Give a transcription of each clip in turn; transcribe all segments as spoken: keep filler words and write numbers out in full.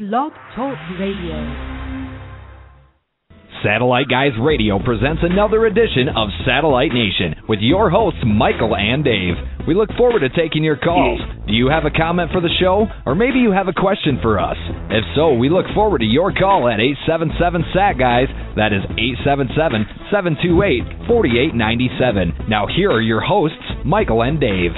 Blog Talk Radio. Satellite Guys Radio presents another edition of Satellite Nation with your hosts, Michael and Dave. We look forward to taking your calls. Do you have a comment for the show? Or maybe you have a question for us? If so, we look forward to your call at eight seven seven, S A T, guys. That is eight seven seven, seven two eight, four eight nine seven. Now here are your hosts, Michael and Dave.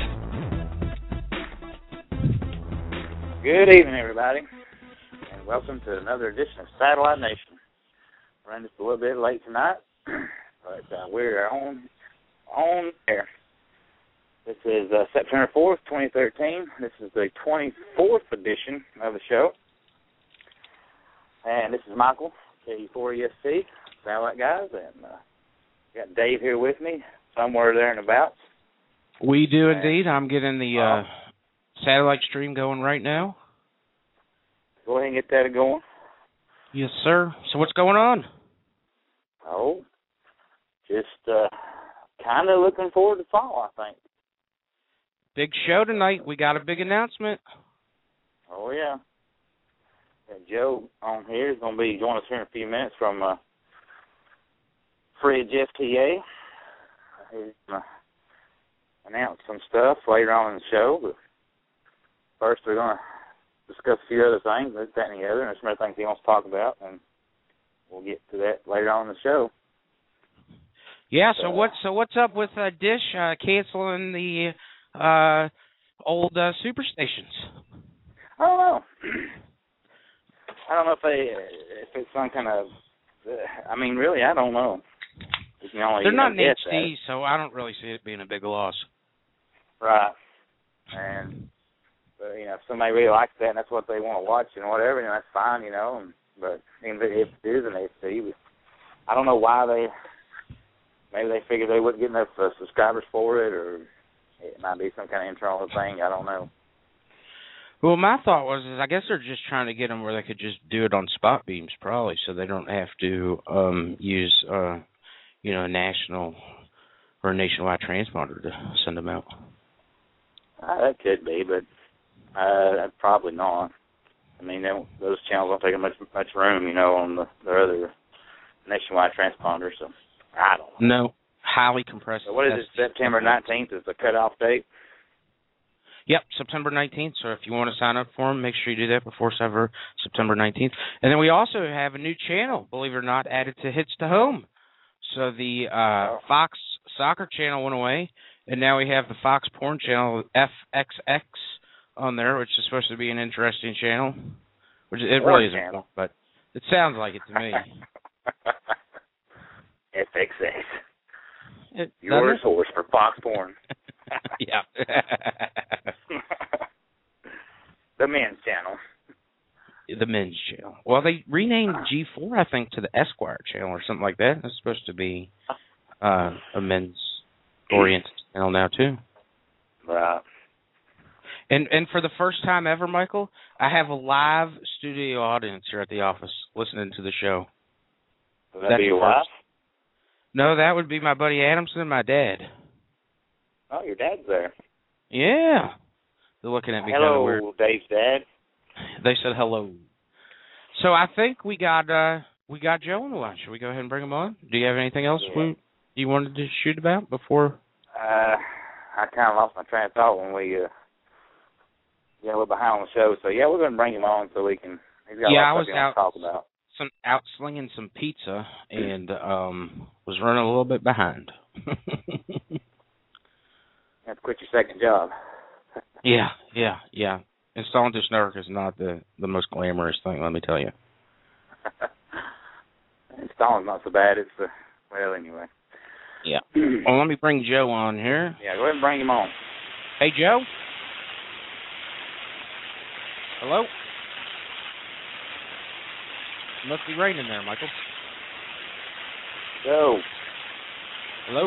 Good evening, everybody, and welcome to another edition of Satellite Nation. Running just a little bit late tonight, but uh, we're on on air. This is uh, September fourth, twenty thirteen. This is the twenty-fourth edition of the show. And this is Michael, K four E S C, Satellite Guys, and uh, got Dave here with me, somewhere there and about. We do indeed. I'm getting the uh, satellite stream going right now. Go ahead and get that going. Yes, sir. So what's going on? Oh, just uh, kind of looking forward to fall, I think. Big show tonight. We got a big announcement. Oh, yeah. And Joe on here is going to be joining us here in a few minutes from uh, Fridge F T A. He's going to announce some stuff later on in the show, but first we're going to discuss a few other things, this, that, and the other, and there's some other things he wants to talk about, and we'll get to that later on in the show. Yeah, so, so what's so what's up with uh, Dish uh, canceling the uh, old uh, superstations? I don't know. I don't know if they if it's some kind of. Uh, I mean, really, I don't know. You can only, They're you not know, in guess H D, that. so I don't really see it being a big loss. Right, and. But, you know, if somebody really likes that and that's what they want to watch and whatever, you know, that's fine, you know. And, but even if it is an H D, I don't know why they, maybe they figured they wouldn't get enough uh, subscribers for it, or it might be some kind of internal thing. I don't know. Well, my thought was, is I guess they're just trying to get them where they could just do it on spot beams, probably, so they don't have to um, use, uh, you know, a national or a nationwide transponder to send them out. Uh, that could be, but. Uh, probably not. I mean, they, those channels don't take up much much room, you know, on the, the other nationwide transponders. So I don't know. No, highly compressed. So what is it? September nineteenth is the cutoff date. Yep, September nineteenth. So if you want to sign up for them, make sure you do that before September nineteenth. And then we also have a new channel, believe it or not, added to Hits to Home. So the uh, oh. Fox Soccer channel went away, and now we have the Fox Porn channel, F X X. On there, which is supposed to be an interesting channel, which it Porn really isn't, channel. But it sounds like it to me. F X X. It, Your source for Fox Porn. Yeah. The men's channel. The men's channel. Well, they renamed G four, I think, to the Esquire channel or something like that. It's supposed to be uh, a men's oriented channel now too. Right. And and for the first time ever, Michael, I have a live studio audience here at the office listening to the show. Would that That's be your wife? No, that would be my buddy Adamson and my dad. Oh, your dad's there. Yeah. They're looking at me kind of weird. Hello, Dave's dad. They said hello. So I think we got uh, we got Joe on the line. Should we go ahead and bring him on? Do you have anything else yeah. we, you wanted to shoot about before? Uh, I kind of lost my train of thought when we... Uh, Yeah, we're behind on the show, so yeah, we're going to bring him on so we can. He's got yeah, a lot I was of out to talk about. some out slinging some pizza and um was running a little bit behind. You have to quit your second job. yeah, yeah, yeah. Installing this network is not the the most glamorous thing, let me tell you. Installing's not so bad. It's the well, anyway. Yeah. Well, let me bring Joe on here. Yeah, go ahead and bring him on. Hey, Joe. Hello? It must be raining there, Michael. Joe. Hello?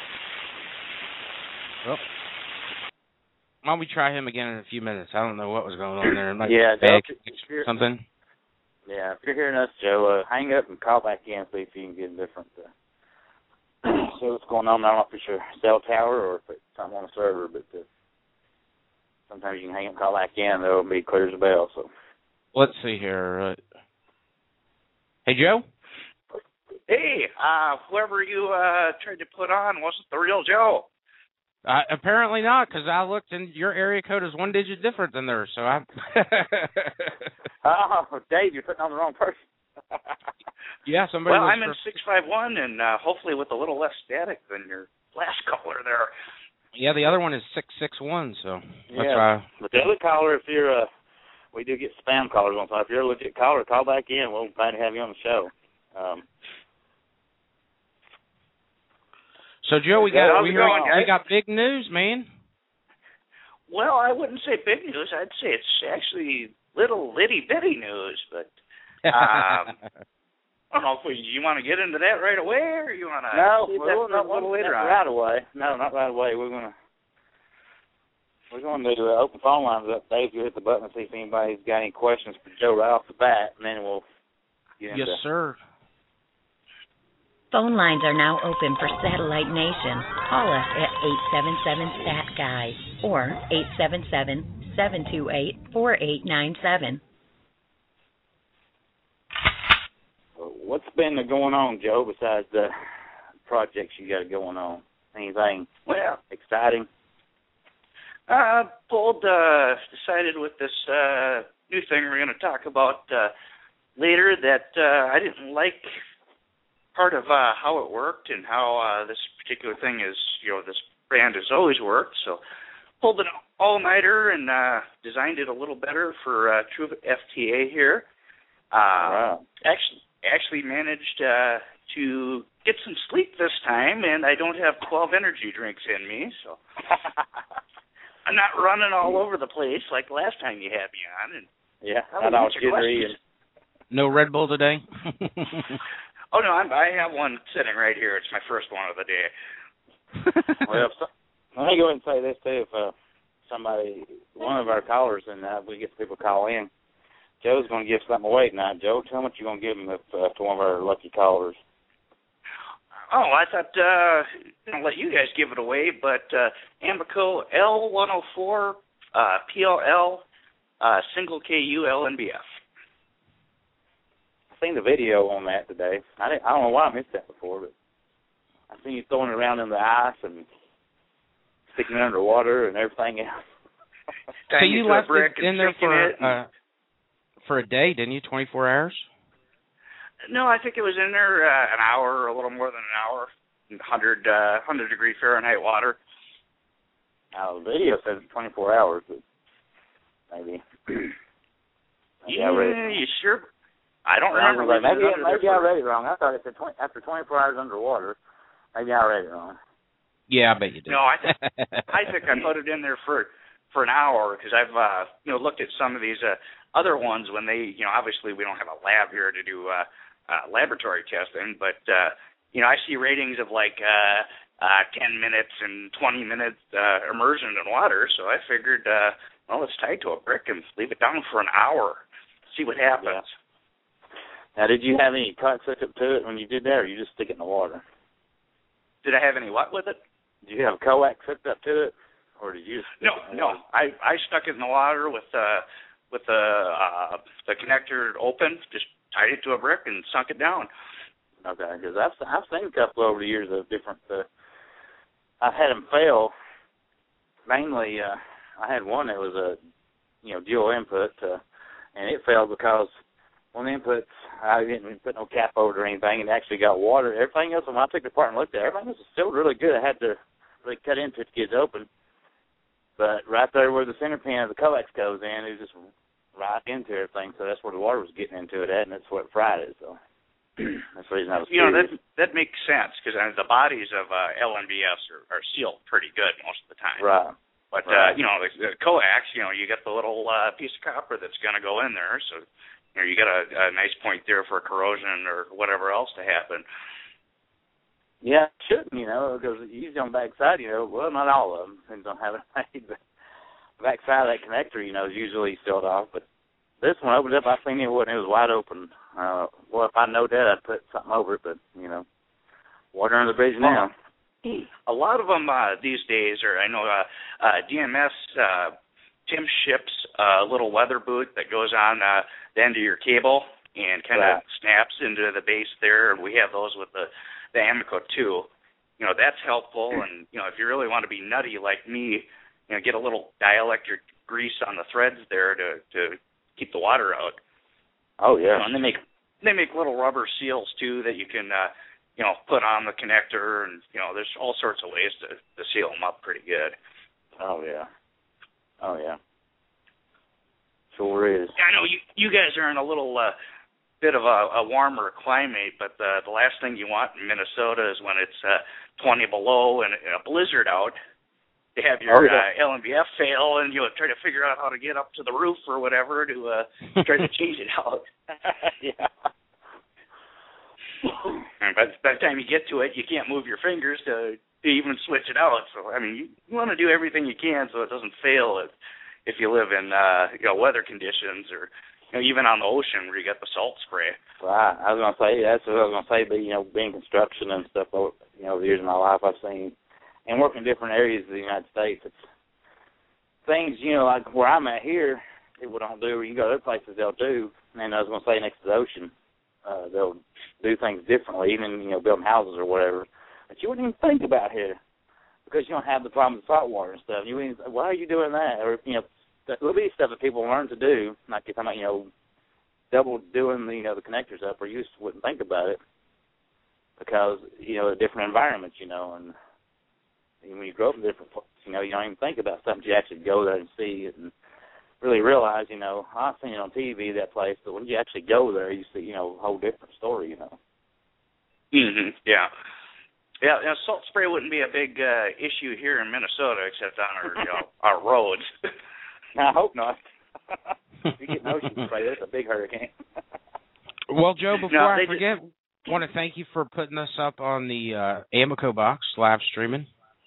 Well, why don't we try him again in a few minutes? I don't know what was going on there. It might yeah, be bad Joe, something. Yeah, if you're hearing us, Joe, uh, hang up and call back in and see if you can get a different... Uh, see what's going on. I don't know if it's your cell tower or if it's something on the server, but... Uh, sometimes you can hang up and call back in, though, it'll be clear as a bell, so... let's see here. Uh, hey, Joe? Hey, uh, whoever you uh, tried to put on wasn't the real Joe. Uh, apparently not, because I looked and your area code is one digit different than theirs. So I. Oh, Dave, you're putting on the wrong person. Yeah, somebody. Well, was I'm in six five one, and uh, hopefully with a little less static than your last caller there. Yeah, the other one is six six one. So that's Yeah, why. but the other caller, if you're, uh, we do get spam callers on time. If you're a legit caller, call back in. We'll glad to have you on the show. Um, So Joe, we Yeah, got how's we, it heard, going, we guys? got big news, man. Well, I wouldn't say big news. I'd say it's actually little litty bitty news, but um, I don't know if we, you want to get into that right away, or you want to no, leave we'll that not for a little not later on. right away. No, not right away. We're gonna we're going to uh, open phone lines up. Dave, you hit the button and see if anybody's got any questions for Joe right off the bat, and then we'll get into. Yes, sir. Phone lines are now open for Satellite Nation. Call us at eight seven seven S A T G U Y or eight seven seven, seven two eight, four eight nine seven. What's been going on, Joe, besides the projects you got going on? Anything Well, exciting? uh, pulled, uh, decided with this uh, new thing we're going to talk about uh, later that uh, I didn't like part of uh, how it worked and how uh, this particular thing is, you know, this brand has always worked. So pulled an all-nighter and uh, designed it a little better for uh, True F T A here. Uh, Wow. Actually, actually managed uh, to get some sleep this time, and I don't have twelve energy drinks in me, so I'm not running all over the place like last time you had me on. And Yeah, I not all answer jittery. questions. And No Red Bull today. Oh no, I'm, I have one sitting right here. It's my first one of the day. well, so, let me go ahead and say this too. If uh, somebody, one of our callers, and uh, we get people call in, Joe's going to give something away tonight. Joe, tell me what you're going to give him if, uh, to one of our lucky callers. Oh, I thought uh, I'm gonna let you guys give it away, but uh, Amoco L one oh four uh, P L L uh, single K U L N B F. I seen the video on that today. I didn't, I don't know why I missed that before, but I seen you throwing it around in the ice and sticking it underwater and everything else. So you left it in there for it uh, for a day, didn't you? twenty-four hours. No, I think it was in there uh, an hour, a little more than an hour, one hundred, uh, one hundred degree Fahrenheit water. Now, the video says twenty-four hours, but maybe. maybe Yeah, I read it. you sure? I don't I remember. was like, maybe leaving it under maybe there I for- read it wrong. I thought it said twenty, after twenty-four hours underwater. Maybe I read it wrong. Yeah, I bet you did. No, I th- I think I put it in there for for an hour because I've uh, you know looked at some of these uh, other ones when they you know obviously we don't have a lab here to do uh, uh, laboratory testing, but uh, you know I see ratings of like uh, uh, ten minutes and twenty minutes uh, immersion in water, so I figured uh, well let's tie it to a brick and leave it down for an hour, see what happens. Yeah. Now, did you have any coax hooked up to it when you did that, or you just stick it in the water? Did I have any what with it? Did you have a coax hooked up to it, or did you? Just stick No, it in the no. water? I, I stuck it in the water with uh with the uh, the connector open, just tied it to a brick and sunk it down. Okay, because I've I've seen a couple over the years of different. Uh, I've had them fail. Mainly, uh, I had one that was a you know dual input, uh, and it failed because one of the inputs I didn't put no cap over it or anything, and it actually got water. Everything else, when I took it apart and looked at it, everything else was still really good. I had to really cut into it to get it open. But right there where the center pin of the coax goes in, it was just right into everything. So that's where the water was getting into it at, and that's what fried it. So that's the reason I was You know that curious. that makes sense because uh, the bodies of uh, L N B Fs are, are sealed pretty good most of the time. Right. But right. uh, you know the, the coax, you know you got the little uh, piece of copper that's going to go in there, so you know you got a, a nice point there for corrosion or whatever else to happen. Yeah, it shouldn't, you know, because usually on the backside, you know, well, not all of them, depends on how they're made, but the backside of that connector, you know, is usually sealed off. But this one opened up, I seen it, wasn't, it was wide open. Uh, well, if I know that, I'd put something over it, but, you know, water under the bridge now. A lot of them uh, these days are, I know uh, uh, D M S, uh, Tim ships a little weather boot that goes on uh, the end of your cable and kind of right. snaps into the base there. We have those with the, the Amoco too. You know, that's helpful. And, you know, if you really want to be nutty like me, you know, get a little dielectric grease on the threads there to, to keep the water out. Oh, yeah. You know, and they make they make little rubber seals, too, that you can, uh, you know, put on the connector. And, you know, there's all sorts of ways to, to seal them up pretty good. Oh, yeah. Oh, yeah. Sure is. I know you, you guys are in a little uh, bit of a, a warmer climate, but the, the last thing you want in Minnesota is when it's uh, twenty below and a blizzard out. To have your oh, yeah. uh, L M B F fail, and you know, try to figure out how to get up to the roof or whatever to uh, try to change it out. Yeah. And by, by the time you get to it, you can't move your fingers to, to even switch it out. So, I mean, you, you want to do everything you can so it doesn't fail if, if you live in uh, you know, weather conditions or you know, even on the ocean where you got the salt spray. Right. I was going to say, that's what I was going to say, but, you know, being construction and stuff, you know, the years of my life I've seen, and working in different areas of the United States, it's things, you know, like where I'm at here, people don't do, or you go to other places, they'll do. And I was going to say next to the ocean, uh, they'll do things differently, even, you know, building houses or whatever. But you wouldn't even think about here because you don't have the problem with salt water and stuff. You wouldn't, why are you doing that? Or, you know, that little bitty stuff that people learn to do, like if I'm, you know, double doing the, you know, the connectors up, or you just wouldn't think about it because, you know, a different environment, you know, and when you grow up in different places, you know, you don't even think about something. You actually go there and see it and really realize, you know, I've seen it on T V, that place, but when you actually go there, you see, you know, a whole different story, you know. Mm-hmm. Yeah. Yeah, you know, salt spray wouldn't be a big uh, issue here in Minnesota except on our, you know, our roads. I hope not. If you get ocean spray, that's a big hurricane. Well, Joe, before no, I forget, just... I want to thank you for putting us up on the uh, Amoco box live streaming.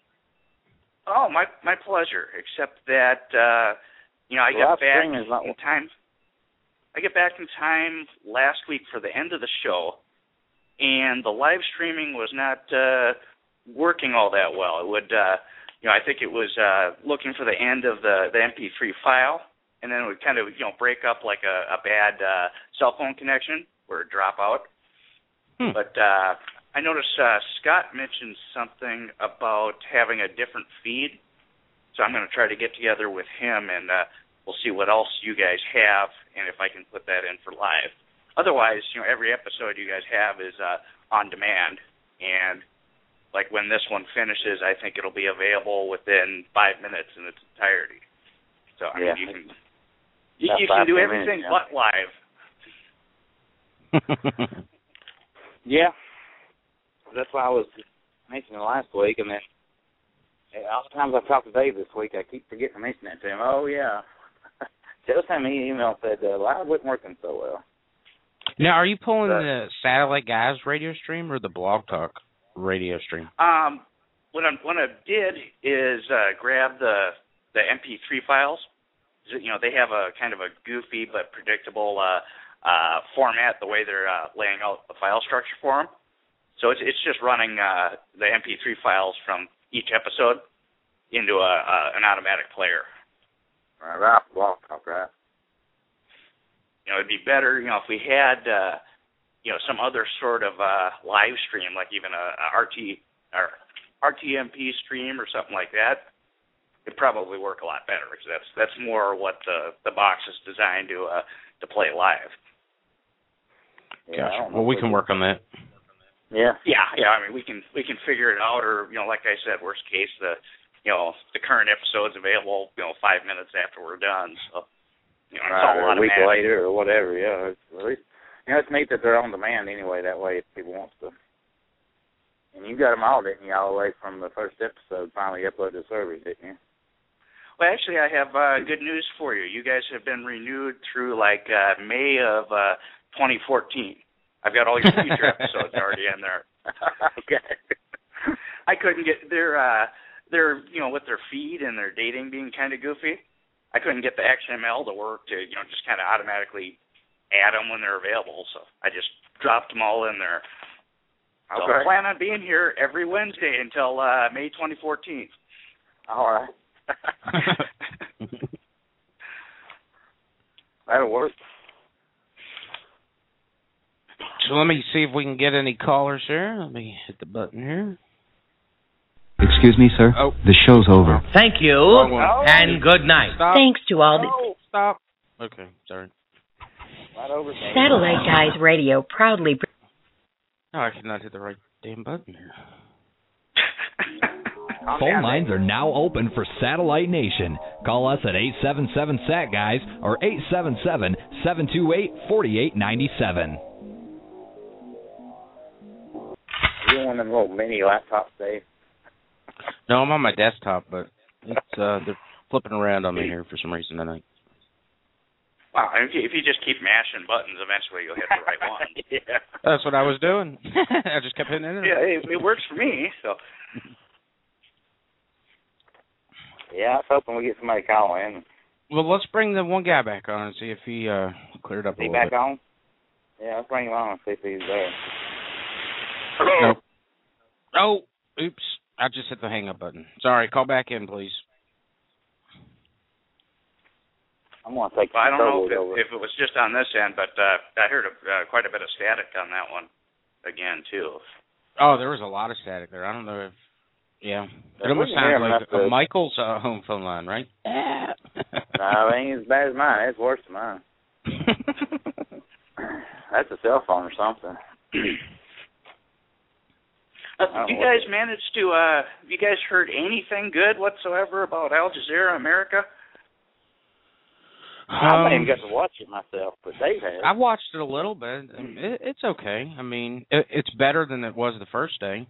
Oh, my my pleasure. Except that uh, you know I well, got back not... in time. I get back in time last week for the end of the show, and the live streaming was not uh, working all that well. It would, uh, you know, I think it was uh, looking for the end of the, the M P three file, and then it would kind of, you know, break up like a, a bad uh, cell phone connection or drop out. Hmm. But uh, I noticed uh, Scott mentioned something about having a different feed, so I'm going to try to get together with him, and uh, we'll see what else you guys have, and if I can put that in for live. Otherwise, you know, every episode you guys have is uh, on demand, and like when this one finishes, I think it'll be available within five minutes in its entirety. So I yeah. mean, you can you, you can do everything minutes, yeah. but live. Yeah, that's why I was mentioning last week, and then all the times I've talked to Dave this week, I keep forgetting to mention that to him. Oh, yeah. Joe sent me an email and said uh, live wasn't working so well. Now, are you pulling but, the Satellite Guys radio stream or the Blog Talk radio stream? Um, what I what I did is uh, grab the the M P three files. You know, they have a kind of a goofy but predictable uh, uh, format, the way they're uh, laying out the file structure for them. So it's it's just running uh, the M P three files from each episode into a, a an automatic player. Right, right, Blog Talk, right. You know, it'd be better, you know, if we had, uh, you know, some other sort of uh, live stream, like even a, a R T or R T M P stream or something like that. It'd probably work a lot better because that's that's more what the the box is designed to uh, to play live. Yeah, gotcha. Well, we can work on that. Yeah. Yeah, yeah. I mean, we can we can figure it out, or you know, like I said, worst case, the you know the current episode's available, you know, five minutes after we're done. So. You know, it's right, all or a week automatic. later or whatever, yeah. It's, at least, you know, it's neat that they're on demand anyway, that way if people want to. And you got them all, didn't you, all the way from the first episode, finally uploaded to the servers, didn't you? Well, actually, I have uh, good news for you. You guys have been renewed through, like, uh, May of uh, twenty fourteen. I've got all your future episodes already in there. Okay. I couldn't get their, uh, their, you know, with their feed and their dating being kind of goofy, I couldn't get the X M L to work to, you know, just kind of automatically add them when they're available. So I just dropped them all in there. So okay. I plan on being here every Wednesday until uh, May twenty fourteen. All right. That'll work. So let me see if we can get any callers here. Let me hit the button here. Excuse me, sir. Oh. The show's over. Thank you, No. and good night. Stop. Thanks to all the No. Stop. Okay, sorry. Right over there. Satellite Guys Radio proudly. No, I cannot hit the right damn button here. Phone lines are now open for Satellite Nation. Call us at eight seven seven S A T Guys or eight seven seven, seven two eight, four eight nine seven. You want them little mini laptops, Dave? No, I'm on my desktop, but it's uh, they're flipping around on me here for some reason tonight. Wow, if you, if you just keep mashing buttons, eventually you'll hit the right one. Yeah. That's what I was doing. I just kept hitting it. Yeah, it, it works for me. So. Yeah, I was hoping we get somebody call in. Well, let's bring the one guy back on and see if he uh, cleared up Is a he little back bit. on? Yeah, let's bring him on and see if he's there. Hello. Nope. Oh, oops. I just hit the hang-up button. Sorry, call back in, please. I'm going to take Well, I don't know control if it, over. if it was just on this end, but uh, I heard a, uh, quite a bit of static on that one again, too. Oh, there was a lot of static there. I don't know if, yeah. It Yeah, almost we can hear sounds him like enough to- uh, Michael's uh, home phone line, right? No, it ain't as bad as mine. It's worse than mine. That's a cell phone or something. Uh, have you guys managed to, uh, have you guys heard anything good whatsoever about Al Jazeera America? I haven't Um, even got to watch it myself, but Dave has. I watched it a little bit. It, it's okay. I mean, it, it's better than it was the first day.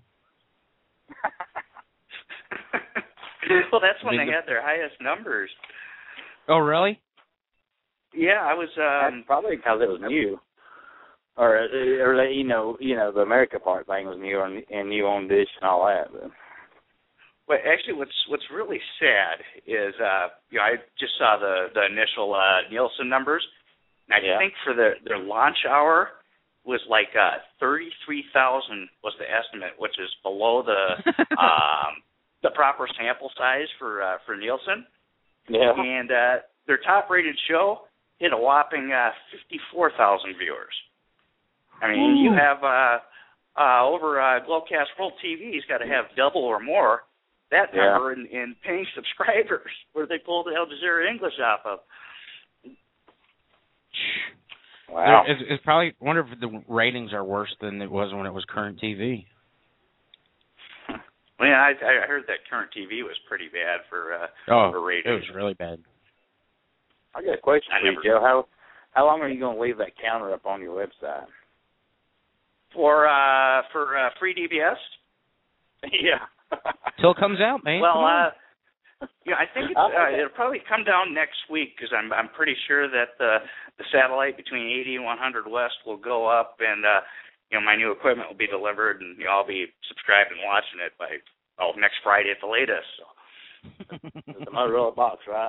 Well, that's when I mean, they the- had their highest numbers. Oh, really? Yeah, I was, That's um, probably because it was new, or or you know, you know, the America part thing was new and, and new on Dish and all that. But well, actually, what's what's really sad is, uh, you know, I just saw the the initial uh, Nielsen numbers, and I Yeah. think for the their launch hour was like uh, thirty-three thousand was the estimate, which is below the um, the proper sample size for uh, for Nielsen. yeah, And uh, their top-rated show hit a whopping uh, fifty-four thousand viewers. I mean, you have uh, uh, over uh, Globecast World T V's got to have double or more that Yeah. number in, in paying subscribers, where they pulled Al Jazeera English off of. wow. There- It's, it's probably, I wonder if the ratings are worse than it was when it was current T V. Well, yeah, I, I heard that current T V was pretty bad for uh, Oh, for it ratings. was really bad. I got a question I for you, never- Joe. How how long are you going to leave that counter up on your website? For uh, for uh, free D B S. yeah. Till it comes out, man. Well, Come on. uh, yeah, I think it's, uh, it'll probably come down next week because I'm I'm pretty sure that the the satellite between eighty and one hundred West will go up, and uh, you know, my new equipment will be delivered, and you know, I'll be subscribed and watching it by oh next Friday at the latest. So. The Motorola box, right?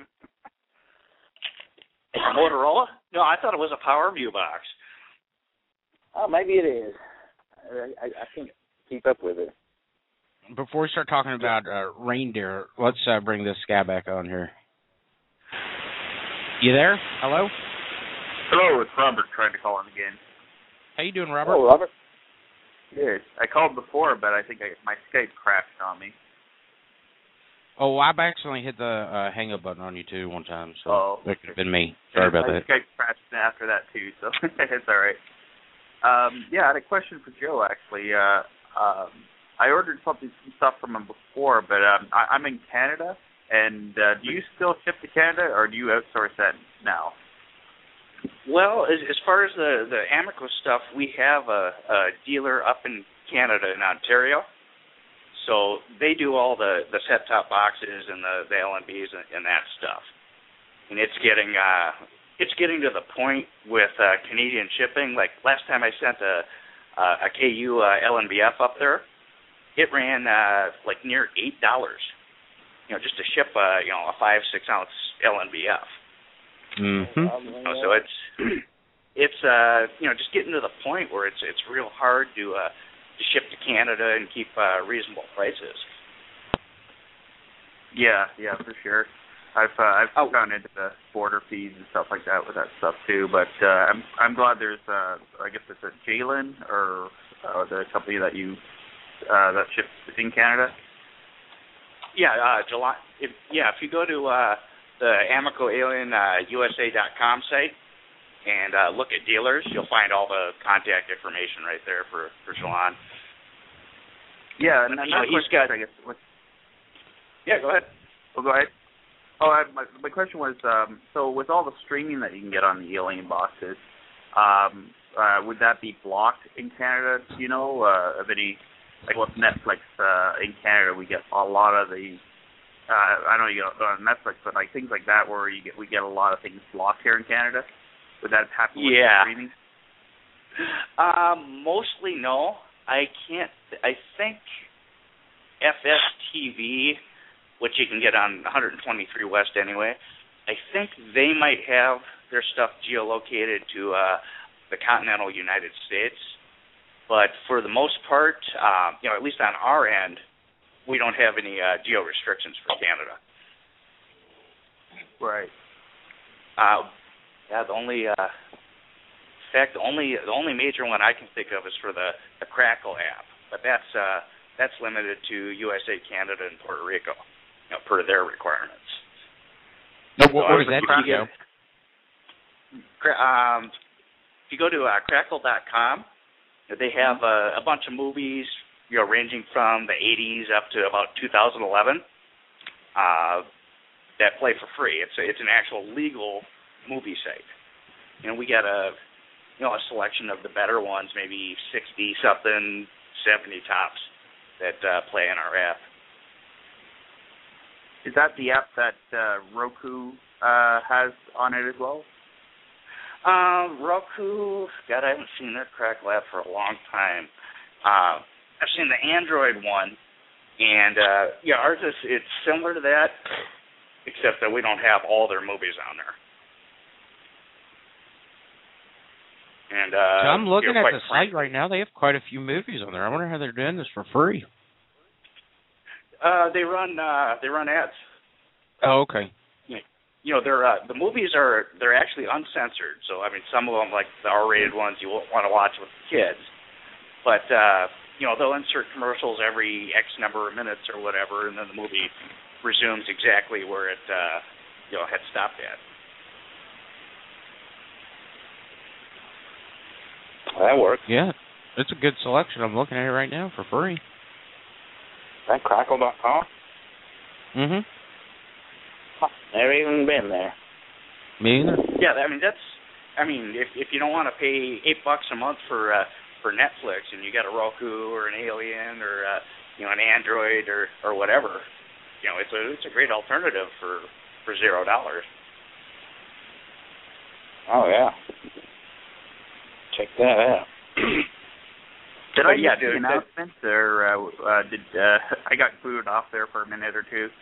A Motorola? No, I thought it was a PowerView box. Oh, maybe it is. I, I, I can't keep up with it. Before we start talking about uh, reindeer, let's uh, bring this guy back on here. You there? Hello? Hello, it's Robert trying to call in again. How you doing, Robert? Oh, Robert. Good. I called before, but I think I, my Skype crashed on me. Oh, I've accidentally hit the uh, hang-up button on you, too, one time, so Oh. that could have been me. Sorry about my that. Skype crashed after that, too, so it's all right. Um, yeah, I had a question for Joe, actually. Uh, um, I ordered something, some stuff from him before, but um, I, I'm in Canada, and uh, do you still ship to Canada, or do you outsource that now? Well, as, as far as the the Amico stuff, we have a, a dealer up in Canada in Ontario. So they do all the, the set-top boxes and the, the L N Bs and, and that stuff. And it's getting uh, it's getting to the point with uh, Canadian shipping. Like last time I sent a a K U uh, L N B F up there, it ran uh, like near eight dollars. You know, just to ship a you know a five six ounce L N B F. Mm-hmm. You know, so it's it's uh you know just getting to the point where it's it's real hard to uh, to ship to Canada and keep uh, reasonable prices. Yeah, yeah, for sure. I've uh, I've Oh. gone into the border feeds and stuff like that with that stuff too. But uh, I'm I'm glad there's uh, I guess it's a Jalen or uh, the company that you uh, that ships in Canada. Yeah, uh, July. If, yeah, if you go to uh, the Amico Alien uh, U S A dot com site and uh, look at dealers, you'll find all the contact information right there for for Jalan. Yeah, and You another know, he's question, got- I guess. What, Yeah, go ahead. oh, go ahead. Oh, I, my my question was, um, so with all the streaming that you can get on the Alien boxes, um, uh, would that be blocked in Canada? Do you know uh, of any? Like with Netflix uh, in Canada, we get a lot of the. Uh, I don't know you get on Netflix, but like things like that, where you get we get a lot of things blocked here in Canada. Would that happen with Yeah. streaming? Um, mostly no. I can't. I think F S T V, which you can get on one twenty-three West anyway, I think they might have their stuff geolocated to uh, the continental United States. But for the most part, um, you know, at least on our end, we don't have any uh, geo restrictions for Canada. Right. Uh, yeah, the only, uh, in fact, the only the only major one I can think of is for the, the Crackle app, but that's uh, that's limited to U S A, Canada, and Puerto Rico, you know, per their requirements. No, what, So, what is that? if you Joe? get- Cra- Um, if you go to uh, crackle dot com, they have uh, a bunch of movies, you know, ranging from the eighties up to about two thousand eleven, uh, that play for free. It's a, it's an actual legal movie site. You know, we got a you know a selection of the better ones, maybe sixty something, seventy tops that uh, play in our app. Is that the app that uh, Roku uh, has on it as well? Um, Roku, God, I haven't seen their Crackle app for a long time. Uh, I've seen the Android one, and uh, yeah, ours is it's similar to that, except that we don't have all their movies on there. And uh, So I'm looking you know, at quite the frank- site right now. They have quite a few movies on there. I wonder how they're doing this for free. Uh, they run uh, they run ads. Oh, okay. You know, they're uh, the movies are they're actually uncensored. So I mean, some of them, like the R-rated ones, you won't want to watch with the kids. But uh, you know, they'll insert commercials every X number of minutes or whatever, and then the movie resumes exactly where it uh, you know had stopped at. That works. Yeah, it's a good selection. I'm looking at it right now for free. Is that crackle dot com? Mm-hmm. Huh, never even been there. Me either. Yeah, I mean that's I mean if if you don't want to pay eight bucks a month for uh, for Netflix and you got a Roku or an Alien or uh, you know an Android or or whatever, you know it's a it's a great alternative for for zero dollars. Oh yeah. Check that out. Did But I yeah, get the dude, announcement, or uh, uh, did uh, I got booted off there for a minute or two?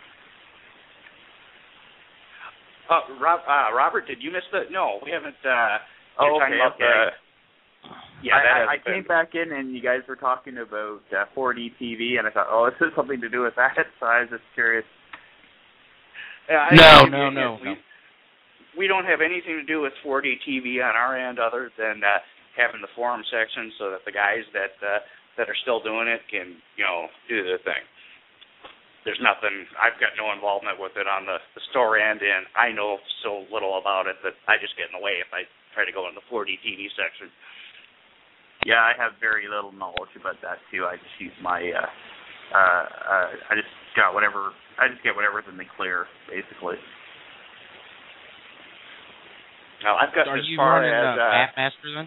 Uh, Rob, uh, Robert, did you miss the? No, we haven't. Uh, Oh, you're talking okay, about okay. the. Yeah, I, that I, I hasn't been- came back in and you guys were talking about uh, four D T V, and I thought, oh, this has something to do with that. So I was just curious. Yeah, I- No, I- no, we- no, we, no. We don't have anything to do with four D T V on our end, other than uh, having the forum section so that the guys that uh, that are still doing it can, you know, do their thing. There's nothing. I've got no involvement with it on the, the store end, and I know so little about it that I just get in the way if I try to go in the four D T V section. Yeah, I have very little knowledge about that too. I just use my, uh, uh, uh, I just got whatever. I just get whatever's in the clear, basically. Now I've got So are as you far running as uh, uh, Mapmaster then?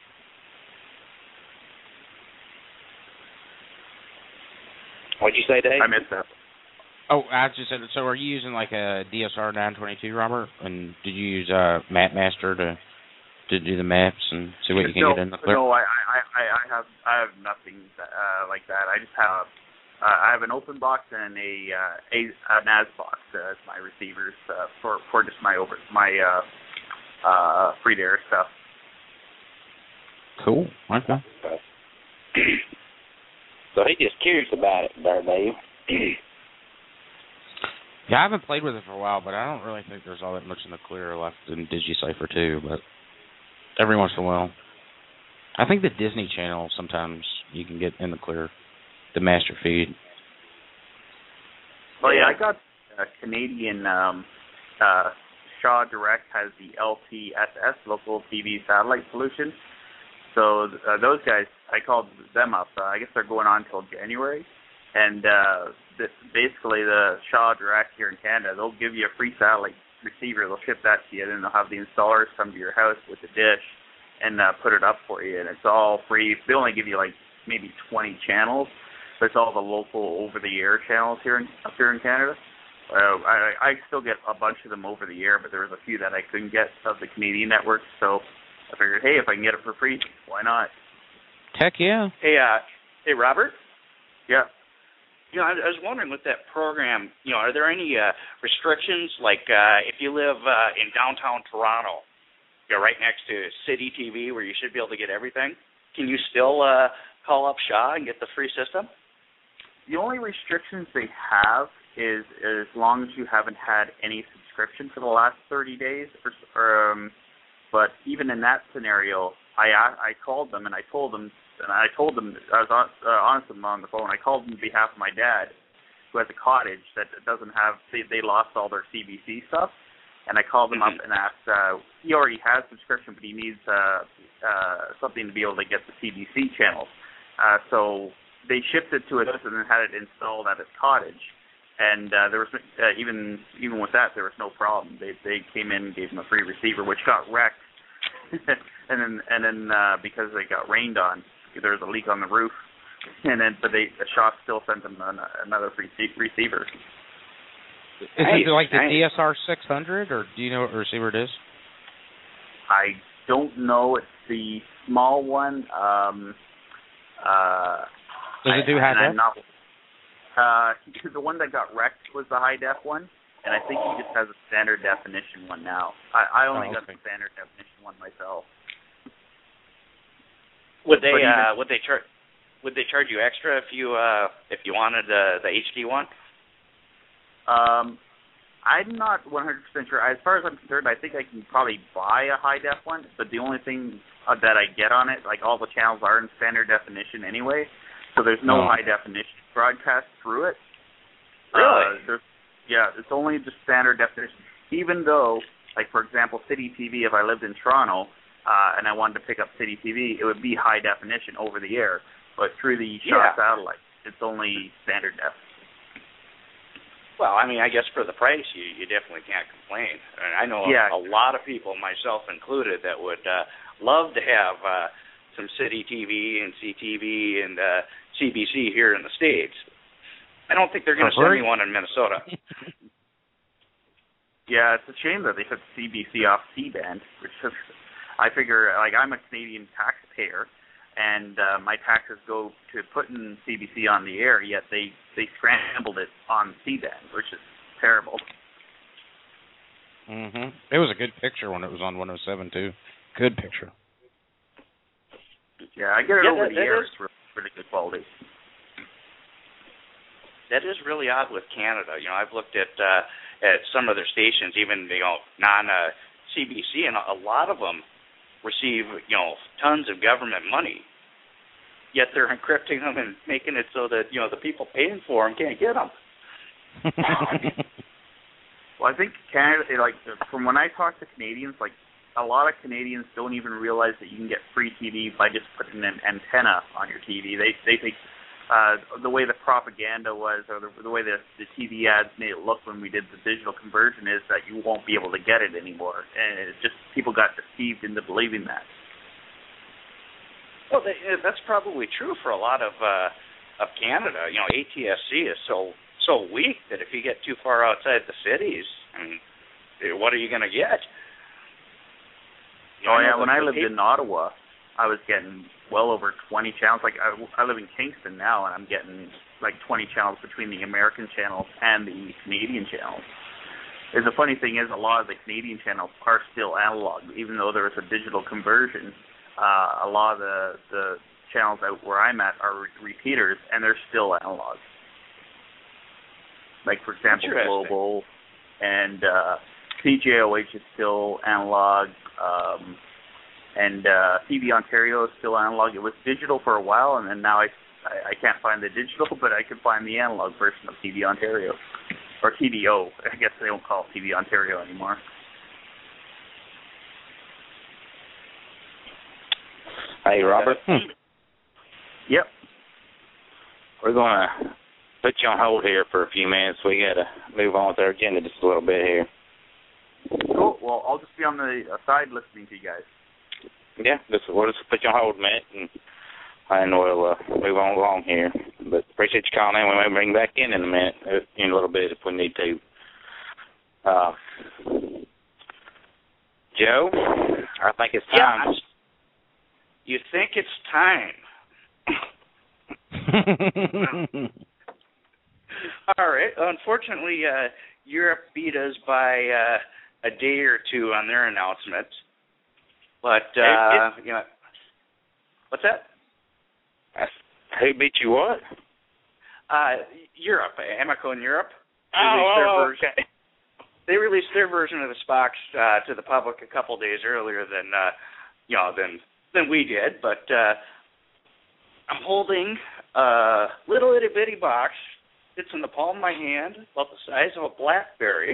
What'd you say, Dave? I missed that. Oh, I just said. So, are you using like a D S R nine twenty-two, Robert? And did you use uh, Mapmaster to to do the maps and see what you can no, get in the clear? No, I, I, I, I have, I have nothing uh, like that. I just have, uh, I have an open box and a uh, a, a N A S box as my receivers uh, for for just my over my uh, uh, free to air stuff. Cool. Okay. So he's just curious about it, there, Dave. Yeah, I haven't played with it for a while, but I don't really think there's all that much in the clear left in DigiCypher two, but every once in a while. I think the Disney Channel sometimes you can get in the clear, the master feed. Well, yeah, I got a Canadian, um, uh, Shaw Direct has the L T S S, Local T V Satellite Solution. So uh, those guys, I called them up. Uh, I guess they're going on until January. And uh, this, basically the Shaw Direct here in Canada, they'll give you a free satellite receiver. They'll ship that to you, and then they'll have the installers come to your house with a dish and uh, put it up for you. And it's all free. They only give you like maybe twenty channels, but it's all the local over-the-air channels here in, up here in Canada. Uh, I, I still get a bunch of them over the air, but there was a few that I couldn't get of the Canadian networks. So I figured, hey, if I can get it for free, why not? Heck yeah. Hey, uh, hey, Robert. Yeah. You know, I, I was wondering with that program, you know, are there any uh, restrictions? Like uh, if you live uh, in downtown Toronto, you're right next to City T V where you should be able to get everything. Can you still uh, call up Shaw and get the free system? The only restrictions they have is as long as you haven't had any subscription for the last thirty days. Or, or, um, but even in that scenario, I I called them and I told them, and I told them, I was on, uh, honest with them on the phone, I called on behalf of my dad, who has a cottage that doesn't have, they, they lost all their C B C stuff, and I called them mm-hmm. up and asked, uh, he already has subscription, but he needs uh, uh, something to be able to get the C B C channels. Uh, so they shipped it to us and then had it installed at his cottage. And uh, there was uh, even even with that, there was no problem. They they came in and gave him a free receiver, which got wrecked. and then and then uh, because they got rained on, there was a leak on the roof. And then but they the Shaw still sent them an, another free receiver. Is nice, it like the nice. D S R six hundred, or do you know what receiver it is? I don't know. It's the small one. Um, uh, Does it do high def? Not, uh, the one that got wrecked was the high def one, and I think he just has a standard definition one now. I, I only oh, got okay. the standard definition one myself. Would they But even, uh, would they charge would they charge you extra if you uh, if you wanted the the H D one? Um, I'm not one hundred percent sure. As far as I'm concerned, I think I can probably buy a high def one, but the only thing uh, that I get on it, like all the channels are in standard definition anyway, so there's no oh. high definition broadcast through it. Really? Uh, there's, yeah, it's only just standard definition. Even though, like for example, City T V, if I lived in Toronto uh, and I wanted to pick up City T V, it would be high definition over the air, but through the Shaw Yeah. satellite, it's only standard def. Well, I mean, I guess for the price, you you definitely can't complain. And I know Yeah. a, a lot of people, myself included, that would uh, love to have uh, some City T V and C T V and uh, C B C here in the States. I don't think they're going to send me one in Minnesota. Yeah, it's a shame that they took C B C off C-band, which is, I figure, like, I'm a Canadian taxpayer, and uh, my taxes go to putting C B C on the air, yet they, they scrambled it on C-band, which is terrible. Mm-hmm. It was a good picture when it was on one oh seven, too. Good picture. Yeah, I get it Yeah, over that- the that air. is- It's really, really good quality. That is really odd with Canada. You know, I've looked at uh, at some of their stations, even you know non uh, C B C, and a lot of them receive you know tons of government money. Yet they're encrypting them and making it so that you know the people paying for them can't get them. Well, I think Canada, like from when I talk to Canadians, like a lot of Canadians don't even realize that you can get free T V by just putting an antenna on your T V. They they think uh, the way the propaganda was, or the, the way the, the T V ads made it look when we did the digital conversion, is that you won't be able to get it anymore, and it's just people got deceived into believing that. Well, they, that's probably true for a lot of uh, of Canada. You know, A T S C is so so weak that if you get too far outside the cities, I mean, what are you going to get? You Oh know, yeah, the- when I the lived people- in Ottawa, I was getting well over twenty channels. Like I, I live in Kingston now, and I'm getting like twenty channels between the American channels and the Canadian channels. And the funny thing is, a lot of the Canadian channels are still analog, even though there is a digital conversion. Uh, a lot of the the channels out where I'm at are re- repeaters, and they're still analog. like for example Global, and uh, C J O H is still analog, um, and uh, T V Ontario is still analog. It was digital for a while, and then now I, I, I can't find the digital, but I can find the analog version of T V Ontario, or T V O. I guess they don't call it T V Ontario anymore. Hey, Robert. Hmm. Yep. We're going to put you on hold here for a few minutes. We got to move on with our agenda just a little bit here. Cool. Well, I'll just be on the side listening to you guys. Yeah, just, we'll just put you on hold a minute, and, and we'll uh, move on along here. But appreciate you calling in. We may bring you back in in a minute, in a little bit if we need to. Uh, Joe, I think it's time. Yeah, you think it's time. All right. Unfortunately, uh, Europe beat us by uh, a day or two on their announcement. But, uh, it, it, you know, what's that? Who beat you what? Uh, Europe. Amoco in Europe. Oh, oh version, okay. They released their version of this box uh, to the public a couple days earlier than, uh, you know, than than we did. But uh, I'm holding a little itty bitty box. It's in the palm of my hand, about the size of a BlackBerry.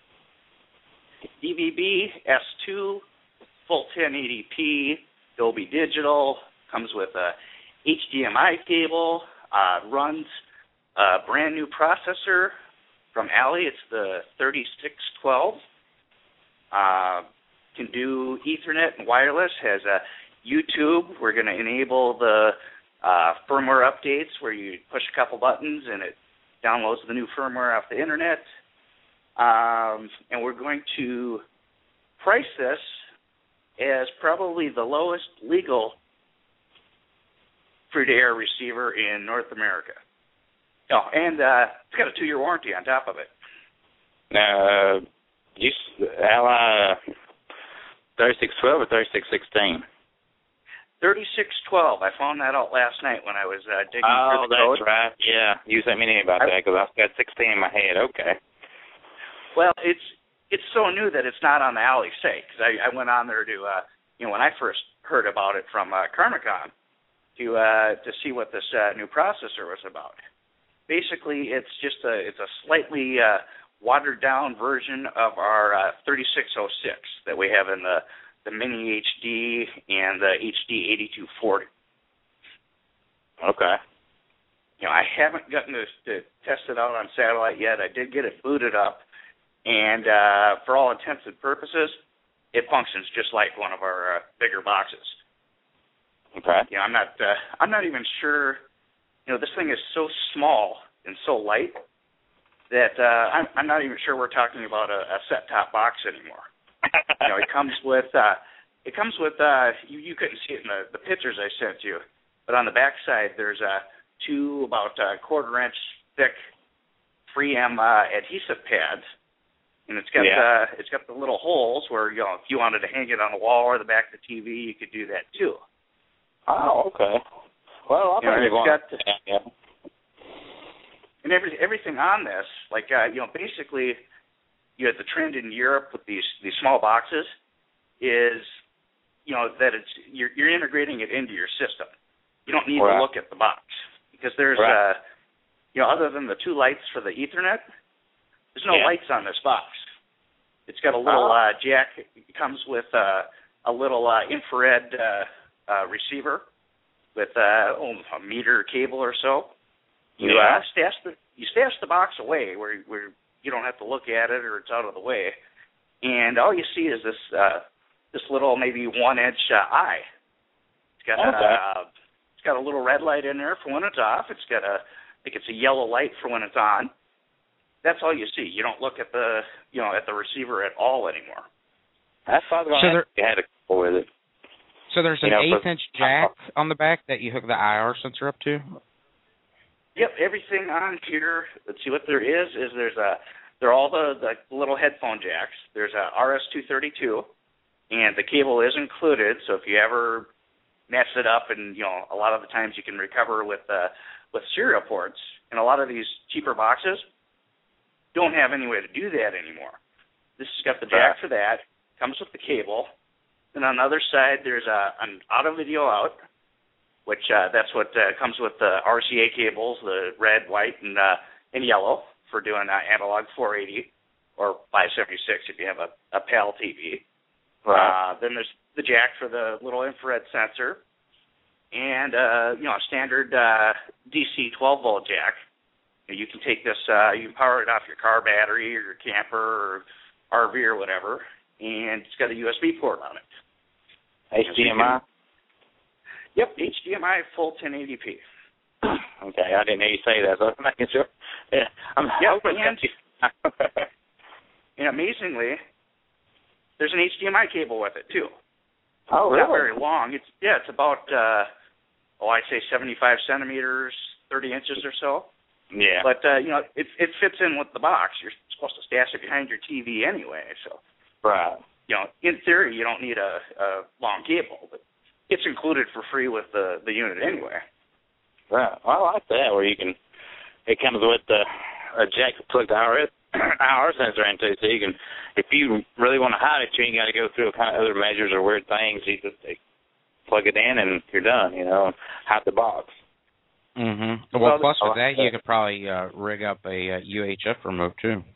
D V B S two, full ten eighty p, Dolby Digital, comes with a H D M I cable, uh, runs a brand new processor from Alley. It's the thirty-six twelve. Uh, can do Ethernet and wireless, has a YouTube. We're going to enable the uh, firmware updates where you push a couple buttons and it downloads the new firmware off the internet. Um, and we're going to price this as probably the lowest legal free-to-air receiver in North America. Oh, and uh, it's got a two-year warranty on top of it. Now, uh, you Ally thirty-six twelve or thirty-six sixteen? thirty-six twelve. I found that out last night when I was uh, digging oh, through the code. Oh, that's right. Yeah, you sent me an email about I, that because I've got sixteen in my head. Okay. Well, it's it's so new that it's not on the Alley site because I, I went on there to, uh, you know, when I first heard about it from uh, Karmicon to uh, to see what this uh, new processor was about. Basically, it's just a it's a slightly uh, watered down version of our uh, thirty-six oh six that we have in the the Mini H D and the H D eighty-two forty. Okay. You know, I haven't gotten to, to test it out on satellite yet. I did get it booted up, and uh, for all intents and purposes, it functions just like one of our uh, bigger boxes. Okay. You know, I'm not uh, I'm not even sure. You know, this thing is so small and so light that uh, I'm, I'm not even sure we're talking about a, a set-top box anymore. You know, it comes with uh, it comes with uh, you, you couldn't see it in the, the pictures I sent you, but on the back side there's uh, two about uh, quarter inch thick three M uh, adhesive pads, and it's got yeah. uh, it's got the little holes where, you know, if you wanted to hang it on the wall or the back of the T V, you could do that too. Oh, okay. Well, I you know, got to, yeah. And every, everything on this, like uh, you know, basically, you know, the trend in Europe with these these small boxes is, you know, that it's you're you're integrating it into your system. You don't need right. to look at the box because there's, right. uh, you know, other than the two lights for the Ethernet, there's no yeah. lights on this box. It's got a little uh, jack. It comes with uh, a little uh, infrared uh, uh, receiver with uh, oh, a meter cable or so. You yeah. uh, stash the you stash the box away where where you don't have to look at it or it's out of the way, and all you see is this uh, this little maybe one inch uh, eye. It's got okay. a uh, it's got a little red light in there for when it's off. It's got a I think it's a yellow light for when it's on. That's all you see. You don't look at the you know at the receiver at all anymore. That's why I was going so to ask you had to go with it. So there's an you know, eighth inch jack on the back that you hook the I R sensor up to? Yep, everything on here. Let's see what there is. Is there's a there are all the, the little headphone jacks. There's a R S two thirty-two, and the cable is included. So if you ever mess it up, and you know a lot of the times you can recover with uh, with serial ports. In a lot of these cheaper boxes, don't have any way to do that anymore. This has got the jack for that, comes with the cable. And on the other side, there's a, an auto video out, which uh, that's what uh, comes with the R C A cables, the red, white, and uh, and yellow for doing uh, analog four eighty or five seventy-six if you have a, a PAL T V. Right. Uh, then there's the jack for the little infrared sensor, and uh, you know a standard uh, D C twelve volt jack. You can take this, uh, you can power it off your car battery or your camper or R V or whatever, and it's got a U S B port on it. H D M I? Yep, H D M I full ten eighty p. Okay, I didn't hear you say that, so I'm making sure. Yeah, I'm yep, hoping and, and amazingly, there's an H D M I cable with it too. Oh, Not really? very long. It's yeah, it's about uh, oh, I'd say seventy-five centimeters, thirty inches or so. Yeah. But uh, you know, it it fits in with the box. You're supposed to stash it behind your T V anyway, so. Right. You know, in theory, you don't need a, a long cable, but it's included for free with the, the unit anyway. Right. Well, I like that, where you can, it comes with the, a jack to plug the I R, I R sensor into, so you can, if you really want to hide it, you ain't got to go through kind of other measures or weird things. You just they plug it in and you're done, you know, and hide the box. Mm-hmm. Well, well plus with that, you could probably uh, rig up a uh, U H F remote, too.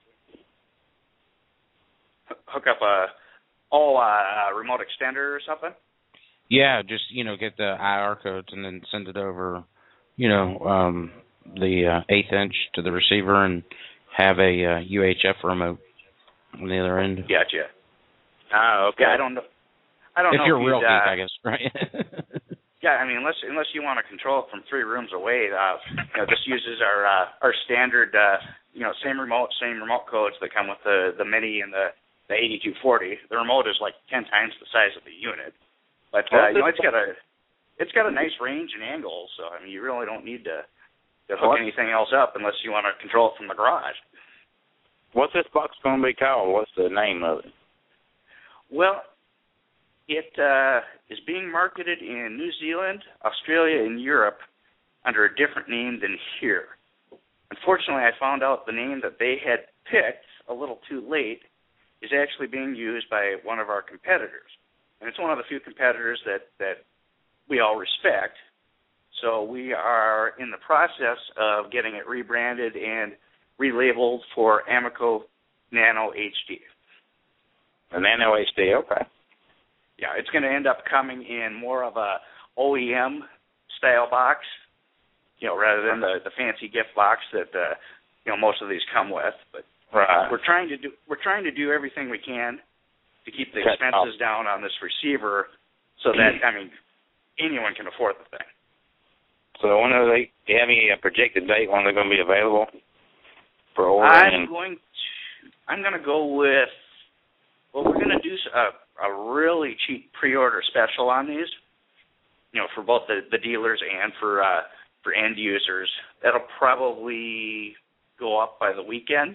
Hook up a oh uh, remote extender or something? Yeah, just, you know, get the I R codes and then send it over, you know, um, the uh, eighth inch to the receiver and have a uh, U H F remote on the other end. Gotcha. Oh, okay. Yeah, I don't know. I don't if know you're if real uh, geek, I guess, right? Yeah, I mean, unless unless you want to control it from three rooms away, uh, you know, this uses our uh, our standard, uh, you know, same remote, same remote codes that come with the the Mini and the the eighty-two forty. The remote is like ten times the size of the unit, but uh, you know, it's got a it's got a nice range and angle. So I mean, you really don't need to to hook what? anything else up unless you want to control it from the garage. What's this box going to be called? What's the name of it? Well, it uh, is being marketed in New Zealand, Australia, and Europe under a different name than here. Unfortunately, I found out the name that they had picked a little too late is actually being used by one of our competitors. And it's one of the few competitors that, that we all respect. So we are in the process of getting it rebranded and relabeled for Amoco Nano H D. The Nano H D, okay. Yeah, it's going to end up coming in more of a O E M style box, you know, rather than the, the fancy gift box that uh, you know most of these come with. But right. we're trying to do we're trying to do everything we can to keep the Cut expenses off. down on this receiver, so that I mean anyone can afford the thing. So when are they? Do you have any uh, projected date when they're going to be available for ordering? I'm going to I'm going to go with well, we're going to do a a really cheap pre-order special on these, you know, for both the, the dealers and for uh, for end users. That'll probably go up by the weekend,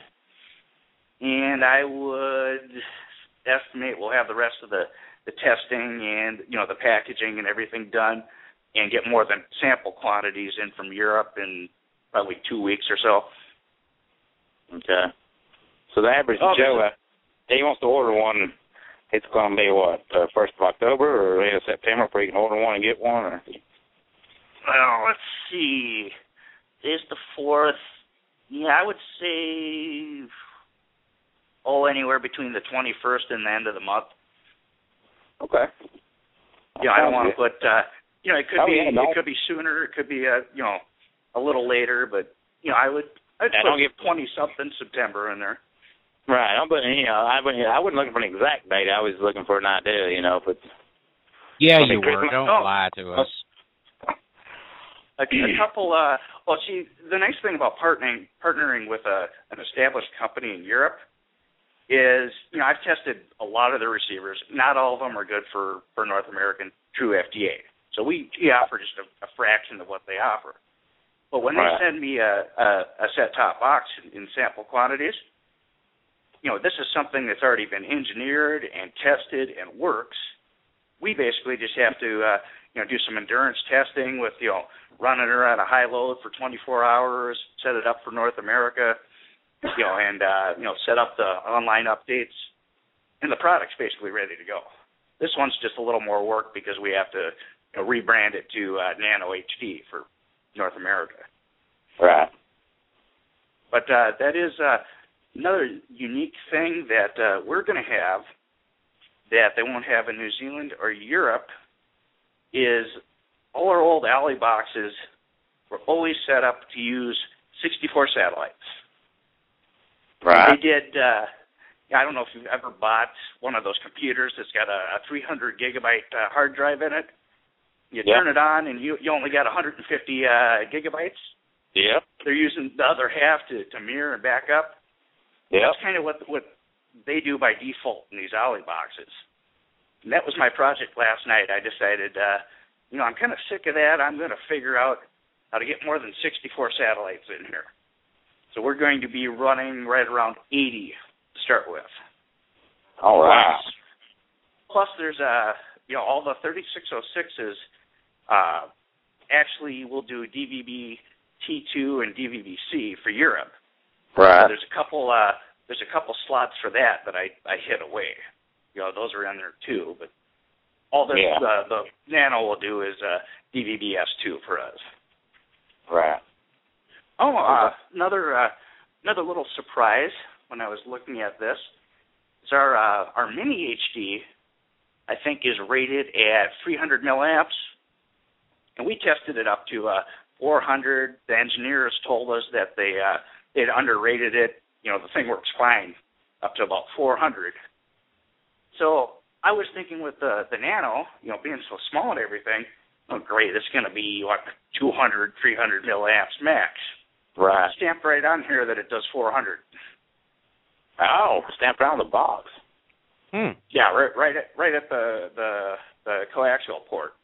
and I would estimate we'll have the rest of the, the testing and, you know, the packaging and everything done and get more than sample quantities in from Europe in probably two weeks or so. Okay. So the average Oh, Joe, uh, he wants to order one. It's going to be, what, uh, first of October or end of September where you can order one and get one? Or? Well, let's see. Today's the fourth. Yeah, I would say, oh, anywhere between the twenty-first and the end of the month. Okay. Yeah, I don't want to put, uh, you know, it could oh, be yeah, no. it could be sooner. It could be, uh, you know, a little later. But, you know, I would I'd yeah, put don't get twenty-something September in there. Right. I'm putting, you know, I wasn't, I wasn't looking for an exact date. I was looking for an idea, you know. But yeah, okay, you were. Christmas. Don't Oh. lie to us. A, a couple, uh, well, see, the nice thing about partnering partnering with a, an established company in Europe is, you know, I've tested a lot of their receivers. Not all of them are good for, for North American true F D A. So we, we offer just a, a fraction of what they offer. But when Right. they send me a, a, a set-top box in sample quantities, you know, this is something that's already been engineered and tested and works. We basically just have to, uh, you know, do some endurance testing with, you know, running her at a high load for twenty-four hours, set it up for North America, you know, and uh, you know, set up the online updates, and the product's basically ready to go. This one's just a little more work because we have to you know, rebrand it to uh, Nano H D for North America. Right. But uh, that is uh, another unique thing that uh, we're going to have that they won't have in New Zealand or Europe is all our old alley boxes were always set up to use sixty-four satellites. Right. They did, uh, I don't know if you've ever bought one of those computers that's got a, a three hundred gigabyte uh, hard drive in it. You yep. turn it on and you, you only got one hundred fifty uh, gigabytes. Yep. They're using the other half to, to mirror and back up. Yep. That's kind of what what they do by default in these alley boxes. And that was my project last night. I decided, uh, you know, I'm kind of sick of that. I'm going to figure out how to get more than sixty-four satellites in here. So we're going to be running right around eighty to start with. All right. Plus, plus there's, uh, you know, all the thirty-six oh sixes uh, actually will do D V B T two and D V B C for Europe. Right. So there's a couple. Uh, there's a couple slots for that that I, I hid away. You know, those are in there too. But all this yeah. uh, the Nano will do is uh, D V B S two for us. Right. Oh, uh, another uh, another little surprise when I was looking at this is our uh, our mini H D. I think is rated at three hundred milliamps, and we tested it up to uh, four hundred. The engineers told us that they uh, they'd underrated it. You know, the thing works fine up to about four hundred. So I was thinking with the the Nano, you know, being so small and everything, oh great, it's going to be what two hundred, three hundred milliamps max. Right. Stamped right on here that it does four hundred. Oh, stamped around the box. Hmm. Yeah, right, right at right at the the, the coaxial port.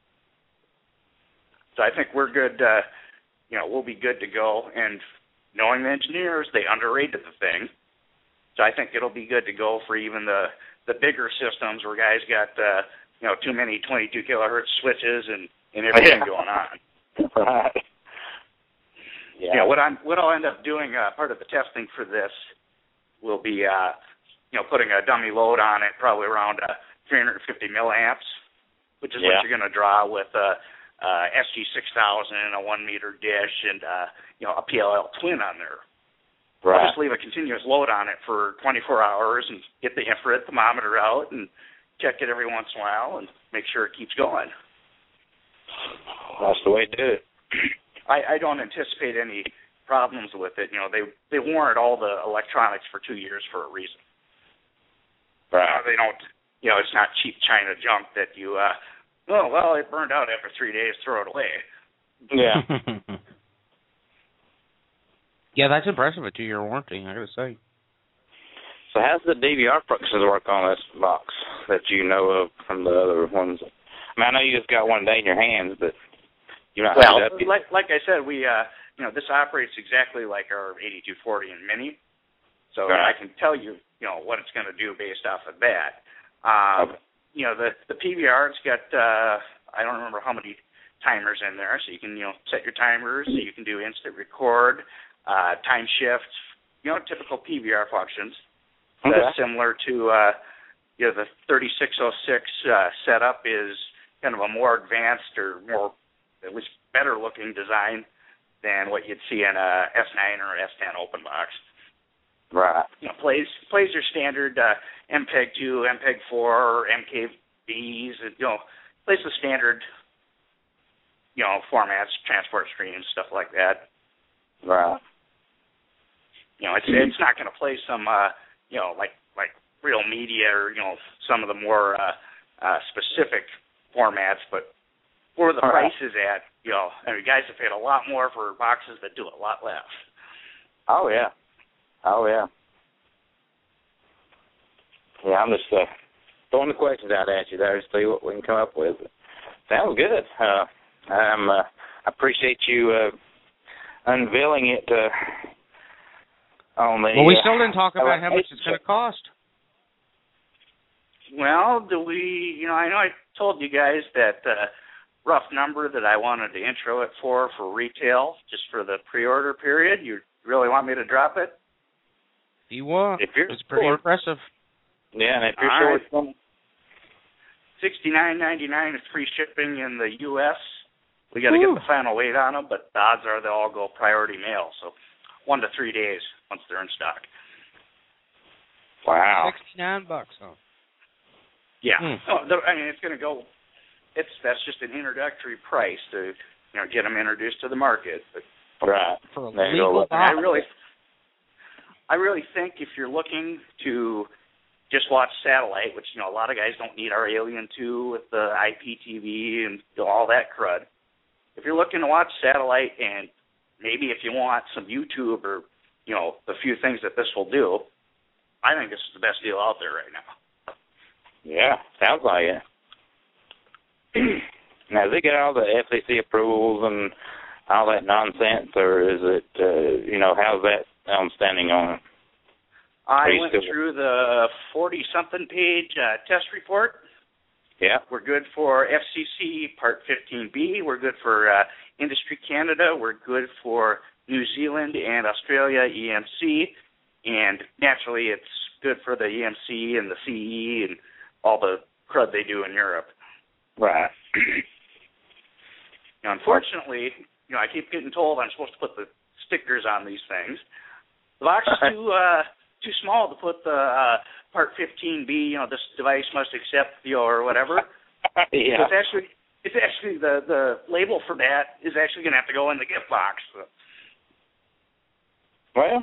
So I think we're good. Uh, you know, we'll be good to go. And knowing the engineers, they underrated the thing. So I think it'll be good to go for even the the bigger systems where guys got uh, you know too many twenty-two kilohertz switches and, and everything yeah. going on. Right. Yeah. Yeah. What I'm what I'll end up doing uh, part of the testing for this will be uh, you know putting a dummy load on it, probably around uh, three hundred fifty milliamps, which is yeah. what you're going to draw with a uh, uh, S G six thousand and a one meter dish and uh, you know a P L L twin on there. Right. I'll just leave a continuous load on it for twenty-four hours and get the infrared thermometer out and check it every once in a while and make sure it keeps going. That's the way to do it. I, I don't anticipate any problems with it. You know, they they warrant all the electronics for two years for a reason. Right. Uh, they don't, you know, it's not cheap China junk that you, uh, oh, well, it burned out after three days, throw it away. Yeah. Yeah, that's impressive, a two-year warranty, I gotta say. So how's the D V R functions work on this box that you know of from the other ones? I mean, I know you just got one day in your hands, but you're not well, up yet. like like I said, we uh, you know, this operates exactly like our eighty-two forty and Mini, so right. I can tell you, you know, what it's going to do based off of that. Um, okay. You know, the the P V R, it's got uh, I don't remember how many timers in there, so you can you know set your timers, so you can do instant record, uh, time shift, you know, typical P V R functions. Okay. That's similar to uh, you know the thirty-six oh six uh, setup is kind of a more advanced or more at least better looking design than what you'd see in a S nine or S ten open box. Right. You know, plays plays your standard uh, M P E G two, M P E G four, M K Bs. You know, plays the standard you know formats, transport streams, stuff like that. Right. You know, it's it's not going to play some uh, you know like like real media or you know some of the more uh, uh, specific formats, but where the All price right. is at, you know, I mean, guys have paid a lot more for boxes that do a lot less. Oh yeah. Oh yeah. Yeah, I'm just uh, throwing the questions out at you there to see what we can come up with. Sounds good. Uh, I'm, uh, I appreciate you uh, unveiling it uh, on the. Well, we uh, still didn't talk about how much it's going to cost. Well, do we? You know, I know I told you guys that uh, rough number that I wanted to intro it for for retail, just for the pre-order period. You really want me to drop it? If you want, if you're it's pretty sure, impressive. Yeah, and if you're All sure right. it's coming, sixty-nine ninety-nine is free shipping in the U S We got to get the final weight on them, but the odds are they'll all go priority mail, so one to three days once they're in stock. wow. Sixty-nine bucks, huh? Yeah. Hmm. Oh, the, I mean, it's going to go. It's that's just an introductory price to you know get them introduced to the market. But Right. For a There you legal go. I box. really, I really think if you're looking to just watch satellite, which you know a lot of guys don't need our Alien two with the I P T V and all that crud. If you're looking to watch satellite and maybe if you want some YouTube or you know the few things that this will do, I think this is the best deal out there right now. Yeah, sounds like it. Now, does it get all the F C C approvals and all that nonsense, or is it, uh, you know, how's that um, standing on it? I Are you went still- through the forty-something page uh, test report. Yeah. We're good for F C C Part fifteen B. We're good for uh, Industry Canada. We're good for New Zealand and Australia E M C. And naturally, it's good for the E M C and the C E and all the crud they do in Europe. Right. Now, unfortunately, you know, I keep getting told I'm supposed to put the stickers on these things. The box is too uh, too small to put the uh, Part fifteen B. You know, this device must accept your whatever. Yeah. It's actually it's actually the the label for that is actually going to have to go in the gift box. So. Well,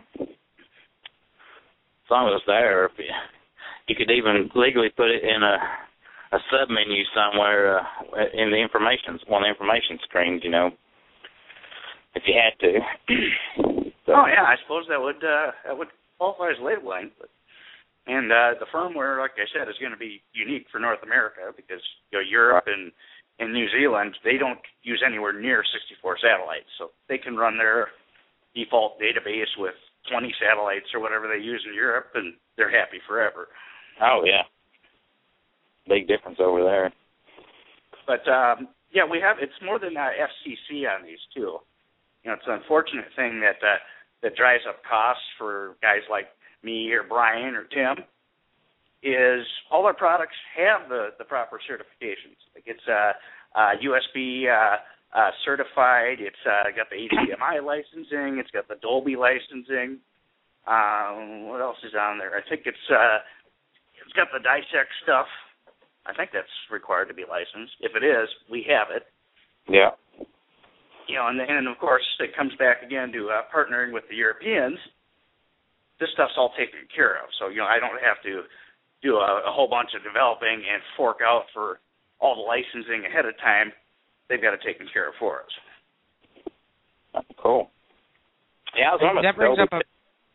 as long as it's there, if you, you could even legally put it in a a sub menu somewhere uh, in the information one of the information screens, you know, if you had to. So, Oh yeah, I suppose that would uh, that would qualify as labeling. But, and uh, the firmware, like I said, is going to be unique for North America because you know Europe and and New Zealand they don't use anywhere near sixty-four satellites, so they can run their default database with twenty satellites or whatever they use in Europe, and they're happy forever. Oh yeah, big difference over there. But um, yeah, we have it's more than uh, F C C on these too. You know, it's an unfortunate thing that uh, that drives up costs for guys like me or Brian or Tim. Is all our products have the, the proper certifications? Like it's uh, uh, U S B uh, uh, certified. It's uh, got the H D M I licensing. It's got the Dolby licensing. Um, what else is on there? I think it's uh, it's got the Dissect stuff. I think that's required to be licensed. If it is, we have it. Yeah. You know, and, and of course, it comes back again to uh, partnering with the Europeans. This stuff's all taken care of. So, you know, I don't have to do a, a whole bunch of developing and fork out for all the licensing ahead of time. They've got it taken care of for us. Cool. Yeah, I was on That brings up a...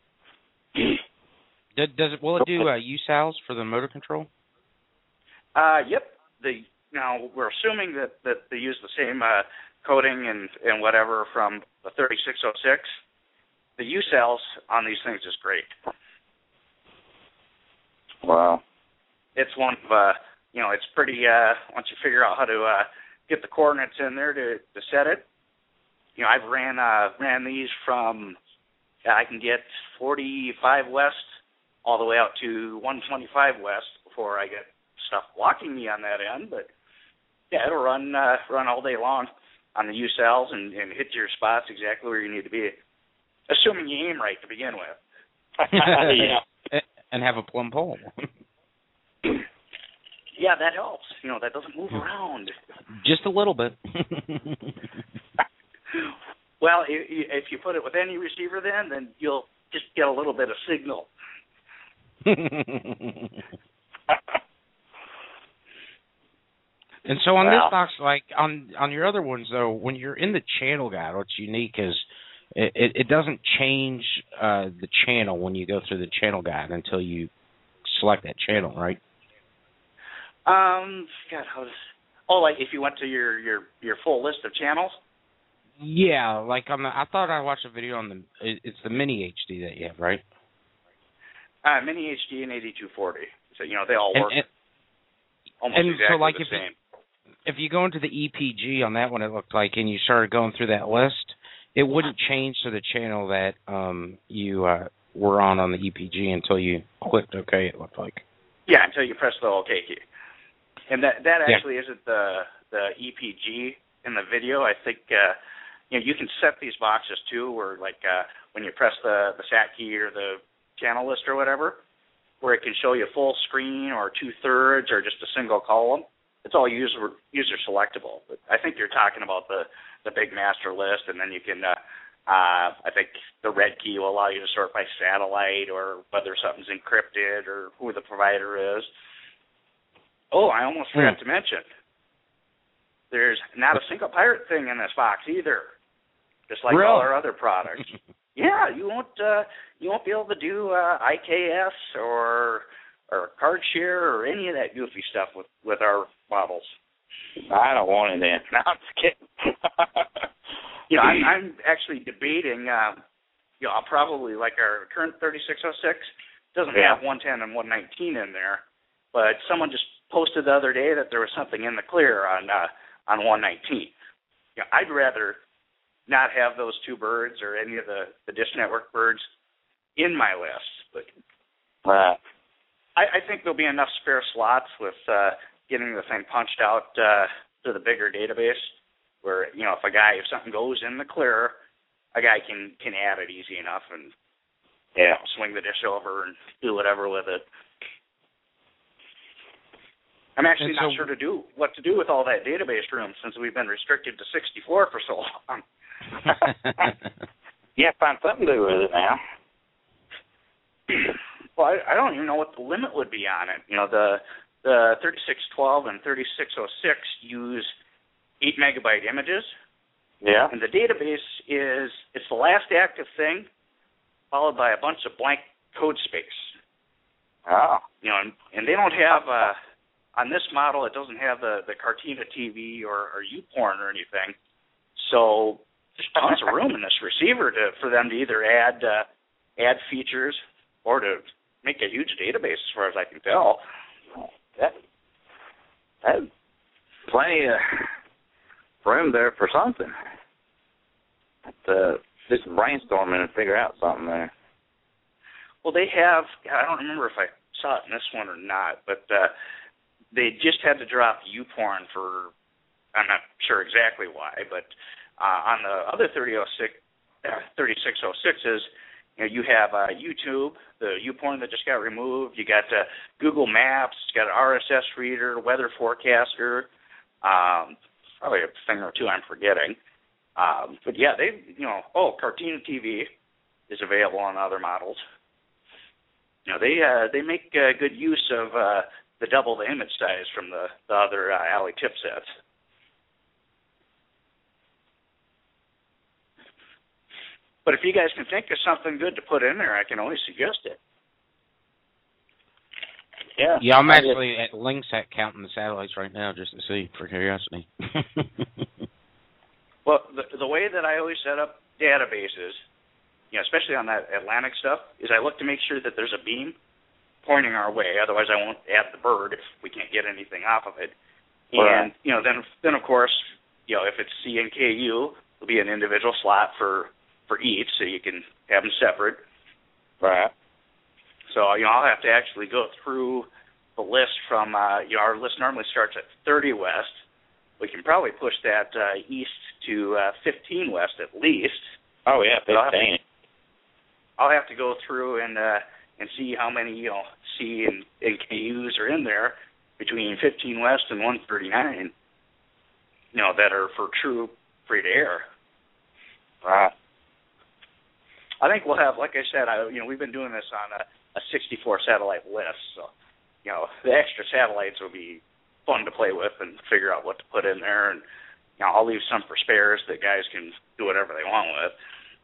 Does, does it, will it do uh, U S A Ls for the motor control? Uh, yep. The now we're assuming that, that they use the same uh, coding and, and whatever from the thirty-six oh six. The U S A Ls on these things is great. Wow. It's one of uh, you know, it's pretty. Uh, once you figure out how to uh, get the coordinates in there to, to set it, you know, I've ran uh, ran these from uh, I can get forty-five west all the way out to one twenty-five west before I get stuff blocking me on that end. But yeah, it'll run uh, run all day long on the U S A Ls and, and hit your spots exactly where you need to be, assuming you aim right to begin with. Yeah. And have a plumb pole. Yeah, that helps. You know, that doesn't move around. Just a little bit. Well, if you put it with any receiver then, then you'll just get a little bit of signal. And so on Wow. this box, like on on your other ones, though, when you're in the channel guide, what's unique is it, it, it doesn't change uh, the channel when you go through the channel guide until you select that channel, right? Um, God, how does... Oh, like if you went to your, your, your full list of channels? Yeah, like on the, I thought I watched a video on the, it, it's the mini H D that you have, right? Uh, mini H D and eighty-two forty. So, you know, they all work and, and, almost and exactly so like the if same. You, if you go into the E P G on that one, it looked like, and you started going through that list, it wouldn't change to the channel that um, you uh, were on on the E P G until you clicked OK, it looked like. Yeah, until you press the OK key. And that that Yeah. actually isn't the the E P G in the video. I think uh, you know you can set these boxes too, where like uh, when you press the the SAT key or the channel list or whatever, where it can show you full screen or two thirds or just a single column. It's all user user selectable. But I think you're talking about the the big master list, and then you can. Uh, uh, I think the red key will allow you to sort by satellite or whether something's encrypted or who the provider is. Oh, I almost forgot hmm. to mention. There's not a single pirate thing in this box either. Just like really? all our other products. Yeah, you won't uh, you won't be able to do uh, I K S or or card share or any of that goofy stuff with, with our models. I don't want it then. No, I'm just kidding. You know, I'm, I'm actually debating. Uh, you know, I'll probably like our current thirty-six oh six doesn't yeah. have one ten and one nineteen in there, but someone just posted the other day that there was something in the clear on uh, on one nineteen. You know, I'd rather not have those two birds or any of the, the Dish Network birds in my list, but right. I, I think there'll be enough spare slots with uh, getting the thing punched out uh, to the bigger database where, you know, if a guy, if something goes in the clear, a guy can, can add it easy enough and yeah, you know, swing the dish over and do whatever with it. I'm actually so, not sure to do what to do with all that database room since we've been restricted to sixty-four for so long. Yeah, find something to do with it now. Well, I, I don't even know what the limit would be on it. You know, the the thirty-six twelve and thirty-six oh six use eight megabyte images. Yeah. And the database is, it's the last active thing followed by a bunch of blank code space. Oh. You know, and, and they don't have, uh, on this model, it doesn't have the, the Cartina T V or, or YouPorn or anything. So there's tons of room in this receiver to, for them to either add uh, add features or to make a huge database as far as I can tell. That, that's plenty of room there for something. To do some brainstorming and figure out something there. Well, they have, I don't remember if I saw it in this one or not, but uh, they just had to drop YouPorn for, I'm not sure exactly why, but uh, on the other thirty-six oh sixes, you know, you have uh, YouTube, the YouPorn that just got removed. You got uh, Google Maps. It's got an R S S reader, weather forecaster. Um, probably a thing or two I'm forgetting. Um, but yeah, they, you know, oh, Cartina T V is available on other models. You know, they uh, they make uh, good use of uh, the double the image size from the, the other uh, Alley chipsets. But if you guys can think of something good to put in there, I can always suggest it. Yeah, yeah, I'm actually at Linksat counting the satellites right now just to see, for curiosity. Well, the, the way that I always set up databases, you know, especially on that Atlantic stuff, is I look to make sure that there's a beam pointing our way. Otherwise, I won't add the bird if we can't get anything off of it. Right. And, you know, then, then of course, you know, if it's C and K U, there'll be an individual slot for, for each, so you can have them separate. Right. So, you know, I'll have to actually go through the list from, uh, you know, our list normally starts at thirty west. We can probably push that uh, east to uh, fifteen west at least. Oh, yeah, fifteen. I'll have, to, I'll have to go through and uh, and see how many, you know, C and, and K Us are in there between fifteen west and one thirty-nine, you know, that are for true free-to-air. Right. I think we'll have, like I said, I, you know, we've been doing this on a, a sixty-four satellite list, so, you know, the extra satellites will be fun to play with and figure out what to put in there, and, you know, I'll leave some for spares that guys can do whatever they want with.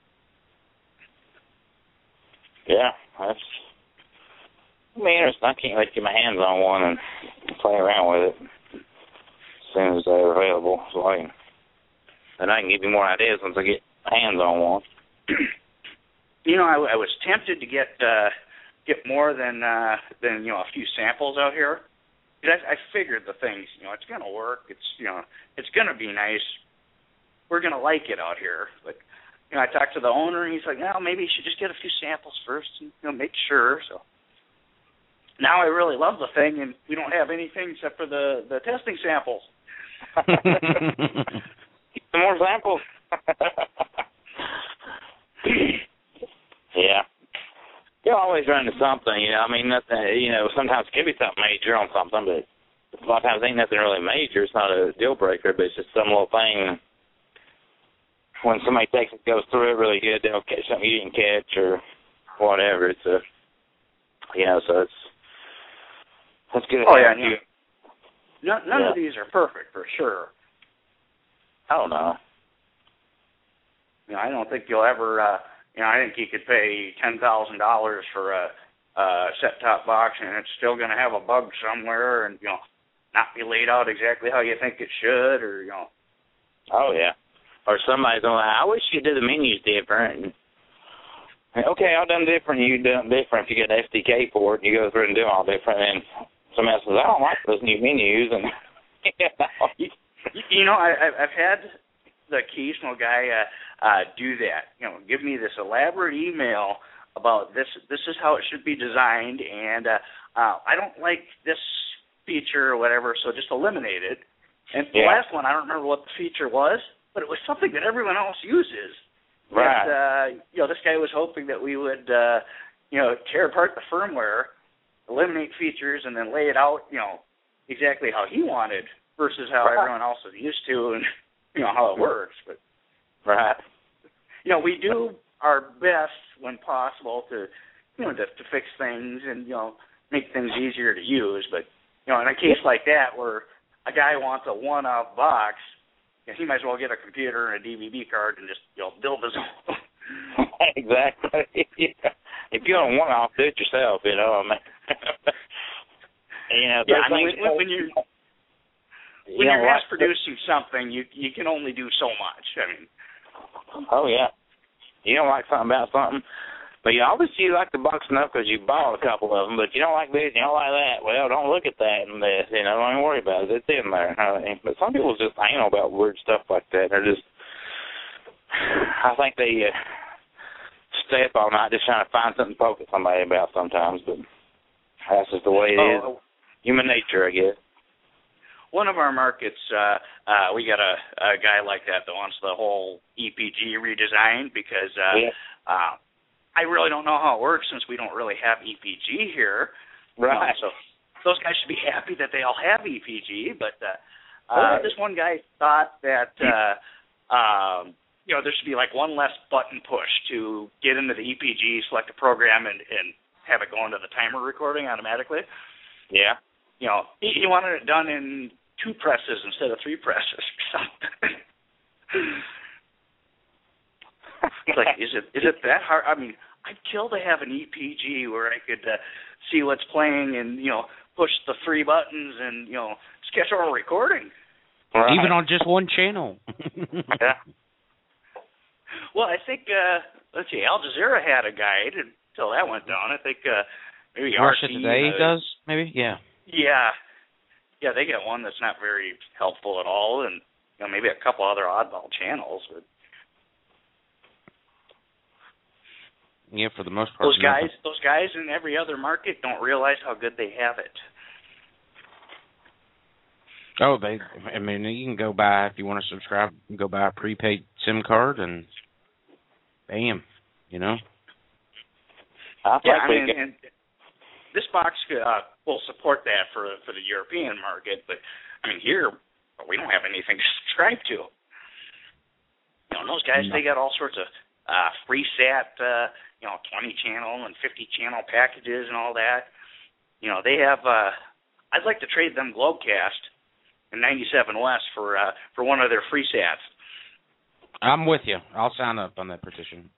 Yeah, that's I mean, interesting. I can't wait to get my hands on one and play around with it as soon as they're available, so I can, and I can give you more ideas once I get my hands on one. You know, I, I was tempted to get uh, get more than uh, than you know a few samples out here. I, I figured the things, you know, it's going to work. It's you know, it's going to be nice. We're going to like it out here. But you know, I talked to the owner, and he's like, no, maybe you should just get a few samples first and, you know, make sure. So now I really love the thing, and we don't have anything except for the, the testing samples. Some more samples. Yeah. You always run into something, you know. I mean, nothing, you know, sometimes it can be something major on something, but a lot of times ain't nothing really major. It's not a deal breaker, but it's just some little thing. When somebody takes it, goes through it really good, they'll catch something you didn't catch or whatever. It's a, you know, so it's, that's good. Oh, yeah. You, none none yeah. of these are perfect, for sure. I don't know. You know, I don't think you'll ever, uh, you know, I think you could pay ten thousand dollars for a, a set-top box, and it's still going to have a bug somewhere and, you know, not be laid out exactly how you think it should, or, you know. Oh, yeah. Or somebody's going, I wish you did the menus different. And, okay, I'll done different. You done different if you get an S D K port and you go through and do all different. And somebody else says, I don't like those new menus. And you know, you, you know I, I've had the occasional guy uh, uh, do that. You know, give me this elaborate email about this. This is how it should be designed, and uh, uh, I don't like this feature or whatever, so just eliminate it. And the yeah. last one, I don't remember what the feature was, but it was something that everyone else uses. Right. And, uh, you know, this guy was hoping that we would, uh, you know, tear apart the firmware, eliminate features, and then lay it out, you know, exactly how he wanted versus how right. everyone else is used to, and you know how it works. But right. you know, we do our best when possible to, you know, to, to fix things and you know make things easier to use. But you know, in a case like that where a guy wants a one-off box, you know, he might as well get a computer and a D V D card and just you know build his own. Exactly. If you don't want to, do it yourself. You know, I mean. you know, yeah, I mean, when, when you when you you're know, mass producing something, you you can only do so much. I mean. Oh yeah. You don't like something about something, but you obviously you like the box enough because you bought a couple of them. But you don't like this, you don't like that. Well, don't look at that and this. You know, don't even worry about it. It's in there. I mean, but some people just anal about weird stuff like that. They're just, I think they uh, stay up all night just trying to find something to poke at somebody about sometimes. But that's just the way it is. Oh, Human nature, I guess. One of our markets, uh, uh, we got a, a guy like that that wants the whole E P G redesigned because uh, yeah. uh, I really don't know how it works since we don't really have E P G here. Right. You know, so those guys should be happy that they all have E P G, but uh, uh, this one guy thought that uh, um, you know there should be like one less button push to get into the E P G, select a program, and, and have it go into the timer recording automatically. Yeah. You know, he, he wanted it done in two presses instead of three presses or something. It's like, is it is it that hard? I mean, I'd kill to have an E P G where I could uh, see what's playing and, you know, push the three buttons and, you know, sketch our recording. Right. Even on just one channel. Yeah. Well, I think, uh, let's see, Al Jazeera had a guide until that went down. I think uh, maybe Russia R T Today uh, does, maybe? Yeah. Yeah. Yeah, they get one that's not very helpful at all, and you know, maybe a couple other oddball channels. But yeah, for the most part. Those guys, nothing. those guys in every other market don't realize how good they have it. Oh, they. I mean, you can go buy, if you want to subscribe, you can go buy a prepaid SIM card and bam, you know? I yeah, I we mean, and this box uh, will support that for for the European market, but I mean here we don't have anything to subscribe to. You know, and those guys, no. They got all sorts of uh, free sat, uh, you know, twenty channel and fifty channel packages and all that. You know, they have. Uh, I'd like to trade them Globecast and ninety-seven West for uh, for one of their free sats. I'm with you. I'll sign up on that petition.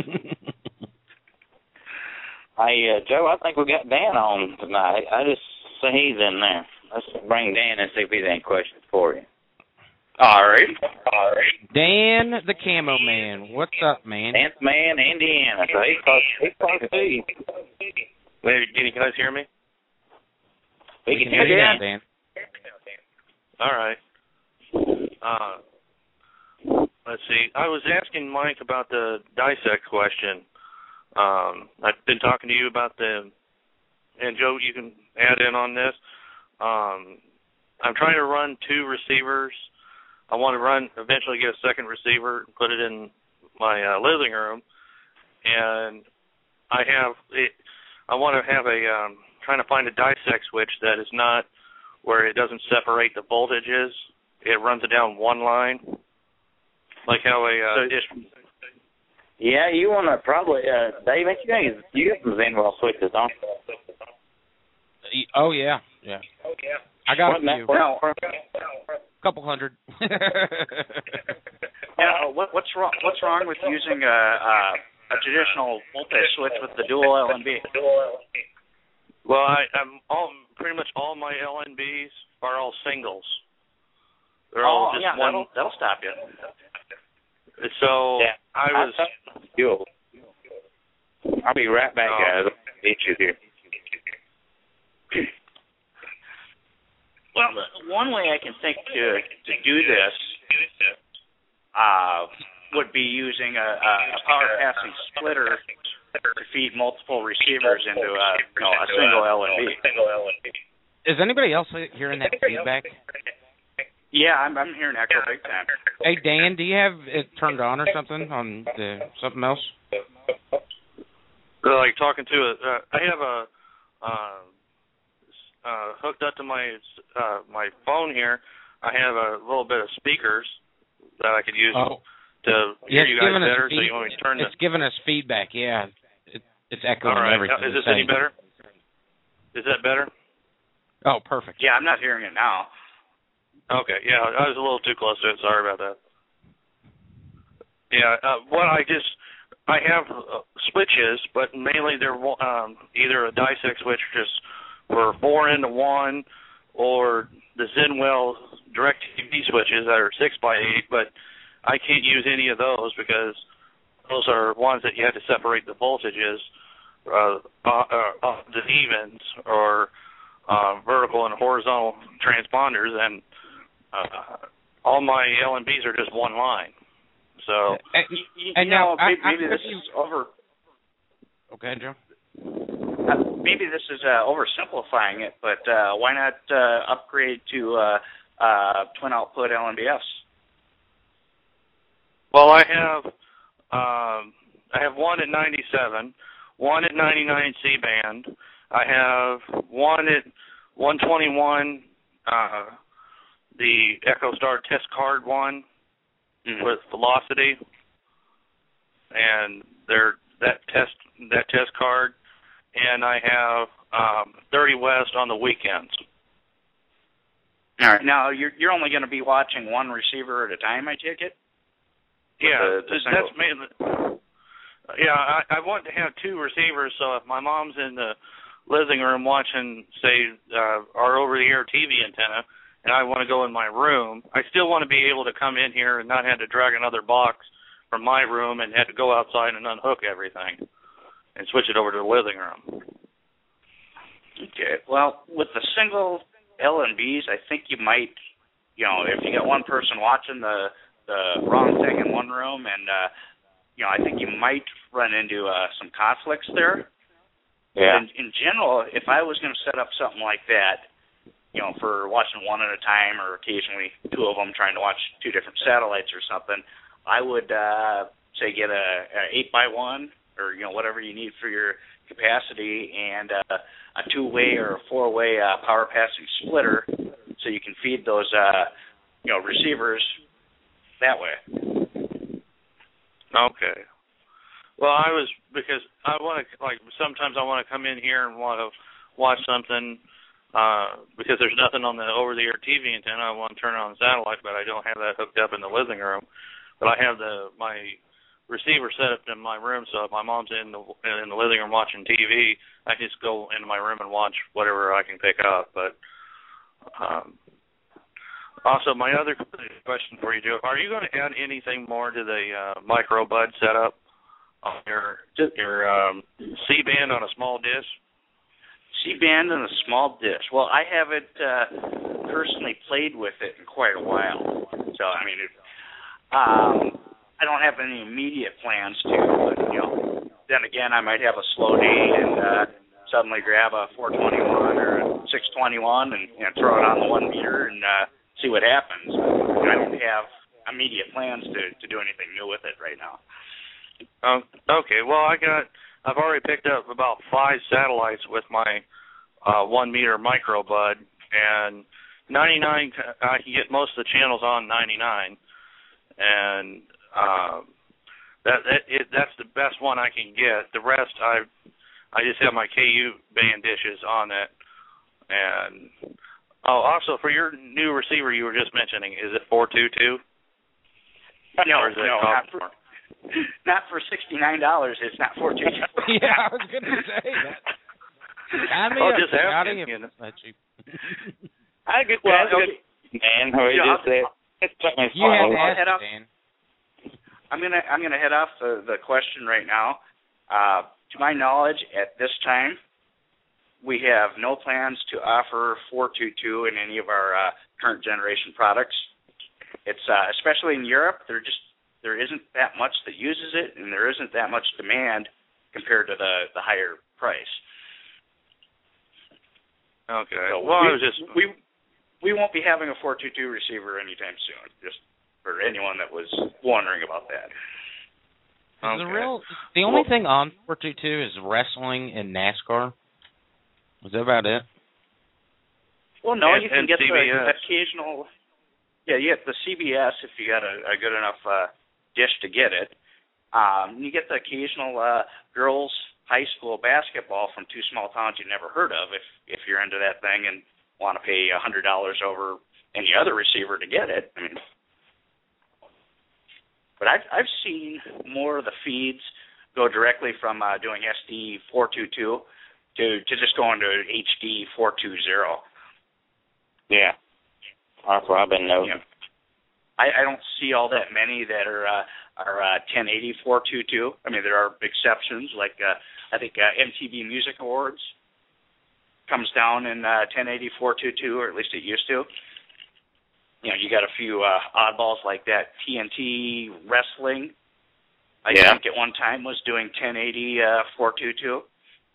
Hey, uh, Joe, I think we got Dan on tonight. I just see he's in there. Let's bring Dan and see if he's any questions for you. All right. All right. Dan the Camo Man. What's up, man? Dan's man, Indiana. So he's close, he's close to you. Wait, can you guys hear me? We, we can hear you now, Dan. All right. Uh, let's see. I was asking Mike about the dissect question. Um, I've been talking to you about the, and Joe, you can add in on this. Um, I'm trying to run two receivers. I want to run, eventually get a second receiver, put it in my uh, living room, and I have, it, I want to have a, um, trying to find a dissect switch that is not where it doesn't separate the voltages. It runs it down one line, like how a uh, so, dish. Yeah, you want to probably, uh, Dave, ain't you guys, you got some Zenwell switches, don't you? Oh, yeah, yeah. Oh, yeah. I got Wasn't a few. That, A couple hundred. Yeah, what, what's wrong? What's wrong with using a, a a traditional voltage switch with the dual L N B? Well, I, I'm all pretty much all my L N Bs are all singles. They're all oh, just yeah, one. that'll that'll stop you. So yeah. I was. Dual. I'll be right back, Oh. guys. Meet you here. Well, one way I can think to to do this uh, would be using a, a power passing splitter to feed multiple receivers into a, you know, a single L N B. Is anybody else hearing that feedback? Yeah, I'm, I'm hearing echo big time. Hey, Dan, do you have it turned on or something on the something else? Like talking to a, uh, I have a uh, uh, hooked up to my uh, my phone here. I have a little bit of speakers that I could use oh. to hear yeah, you guys better. Feed- so you want me to turn It's the, giving us feedback. Yeah, it, it's echoing all right. everything. Is this any better? Is that better? Oh, perfect. Yeah, I'm not hearing it now. Okay, yeah, I was a little too close to it. Sorry about that. Yeah, uh, what I just, I have uh, switches, but mainly they're um, either a dissect switch just for four into one, or the Zenwell DirecTV switches that are six by eight, but I can't use any of those because those are ones that you have to separate the voltages, uh, uh, uh, the evens, or uh, vertical and horizontal transponders, and Uh, all my L N Bs are just one line. So, and, you, and you now know, maybe, I, maybe I, this is over. Okay, Joe. Uh, maybe this is uh, oversimplifying it, but uh, why not uh, upgrade to uh, uh, twin output L N B Fs? well, I have um, I have one at ninety-seven, one at ninety-nine C band. I have one at one twenty-one. Uh, the EchoStar test card one mm. with velocity, and they're that test that test card, and I have um, thirty West on the weekends. All right. Now you're you're only going to be watching one receiver at a time, I take it. Yeah, the, the that's mainly. Yeah, I, I want to have two receivers, so if my mom's in the living room watching, say, uh, our over-the-air T V antenna, and I want to go in my room, I still want to be able to come in here and not have to drag another box from my room and have to go outside and unhook everything and switch it over to the living room. Okay. Well, with the single L N Bs, I think you might, you know, if you got one person watching the the wrong thing in one room, and uh, you know, I think you might run into uh, some conflicts there. Yeah. In, in general, if I was going to set up something like that, you know, for watching one at a time, or occasionally two of them trying to watch two different satellites or something, I would uh, say get a, a eight by one, or you know, whatever you need for your capacity, and uh, a two-way or a four-way uh, power passing splitter, so you can feed those, uh, you know, receivers that way. Okay. Well, I was because I want to like sometimes I want to come in here and want to watch something. Uh, because there's nothing on the over-the-air T V antenna, I want to turn it on the satellite, but I don't have that hooked up in the living room. But I have the my receiver set up in my room, so if my mom's in the in the living room watching T V, I just go into my room and watch whatever I can pick up. But um, also, my other question for you, Joe, are you going to add anything more to the uh, micro bud setup on your your um, C band on a small dish? C-band and a small dish. Well, I haven't uh, personally played with it in quite a while. So, I mean, it, Um, I don't have any immediate plans to, but, you know, then again, I might have a slow day and uh, suddenly grab a four twenty-one or a six twenty-one and you know, throw it on the one meter and uh, see what happens. But I don't have immediate plans to, to do anything new with it right now. Um, okay, well, I got, I've already picked up about five satellites with my uh, one meter micro bud, and ninety-nine, I can get most of the channels on ninety-nine, and um, that, that it, that's the best one I can get. The rest, I I just have my K U band dishes on it, and oh, also for your new receiver you were just mentioning, is it four two two? No, no, not for, not for sixty-nine dollars. It's not four two two. Yeah, I was going to say that. I mean, oh, just asking asking. if it's that cheap. I get well, that, okay. man. Who Yeah, just said, it's something You have to I'll ask head off. Dan. I'm gonna I'm gonna head off the, the question right now. Uh, to my knowledge, at this time, we have no plans to offer four two two in any of our uh, current generation products. It's uh, especially in Europe, there just there isn't that much that uses it, and there isn't that much demand compared to the, the higher price. Okay. So well, we, I was just we we won't be having a four two two receiver anytime soon. Just for anyone that was wondering about that. Okay. The real, the only well, thing on four two two is wrestling and NASCAR. Is that about it? Well, no, and, you can and get C B S. the occasional. Yeah, you get the C B S if you got a, a good enough uh, dish to get it. Um, you get the occasional uh, girls' high school basketball from two small towns you never heard of if if you're into that thing and want to pay a hundred dollars over any other receiver to get it. I mean, but I've I've seen more of the feeds go directly from uh, doing S D four two two to to just going to H D four two zero. Yeah. That's what I've been noting. Yeah. I, I don't see all that many that are uh, are uh, ten eighty four two two. I mean, there are exceptions, like uh, I think uh, M T V Music Awards comes down in uh, ten eighty four two two, or at least it used to. You know, you got a few uh, oddballs like that. T N T Wrestling, I yeah. think at one time was doing ten eighty four two two.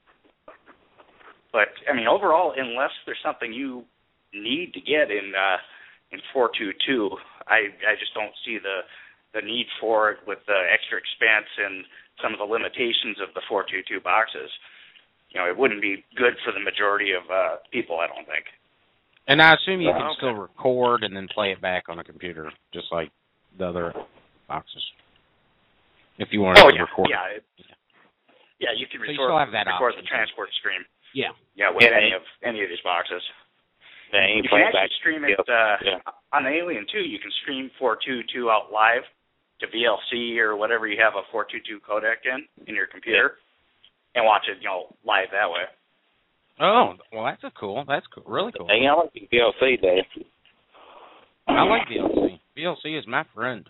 But I mean, overall, unless there's something you need to get in uh, in four two two, I I just don't see the the need for it with the extra expense and some of the limitations of the four two two boxes. You know, it wouldn't be good for the majority of uh, people, I don't think. And I assume you can okay. still record and then play it back on a computer, just like the other boxes. If you want oh, to yeah, record. Yeah, it, yeah, you can so record, you still have that record option. the transport stream. Yeah. Yeah, with yeah, any yeah. of any of these boxes. Yeah, you, you can can actually back. stream it uh, yeah. on the Alien too. You can stream four two two out live to V L C or whatever you have a four two two codec in in your computer, yeah. and watch it, you know, live that way. Oh, well, that's a cool. That's cool. Really cool. Hey, I like V L C, Dave. I like V L C. V L C is my friend.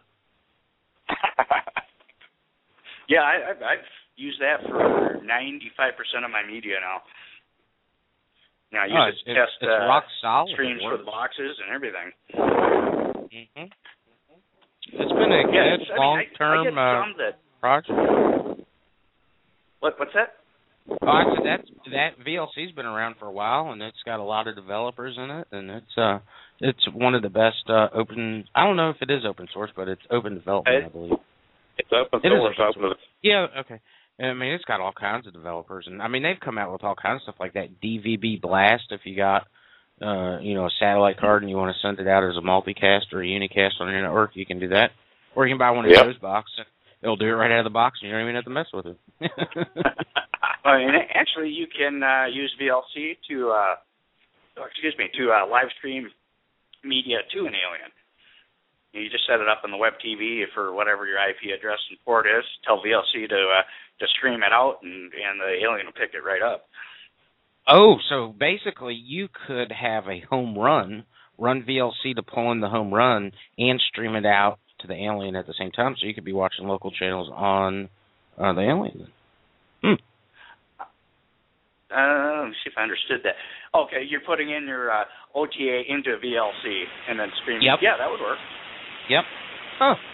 yeah, I, I've, I've used that for ninety-five percent of my media now. Now, I use oh, it to it's, test it's uh, rock solid. streams for the boxes and everything. Mm-hmm. It's been a yeah, good I long-term mean, I, I uh, that, project. What, what's that? Oh, I said that that V L C's been around for a while, and it's got a lot of developers in it, and it's uh it's one of the best uh, open. I don't know if it is open source, but it's open development, it, I believe. It's open it source. Is open source. Yeah, okay. I mean, it's got all kinds of developers, and I mean, they've come out with all kinds of stuff like that D V B Blast. If you got, uh, you know, a satellite card and you want to send it out as a multicast or a unicast on your network, you can do that. Or you can buy one of yep. those boxes. It'll do it right out of the box, and you don't even have to mess with it. I mean, actually, you can uh, use V L C to, uh, excuse me, to uh, live stream media to an alien. You just set it up on the web T V for whatever your I P address and port is. Tell V L C to uh, to stream it out, and, and the alien will pick it right up. Oh, so basically you could have a home run, run V L C to pull in the home run, and stream it out to the alien at the same time, so you could be watching local channels on uh, the alien. Hmm. Uh, let me see if I understood that. Okay, you're putting in your uh, O T A into V L C and then streaming. Yep. Yeah, that would work. Yep. Huh.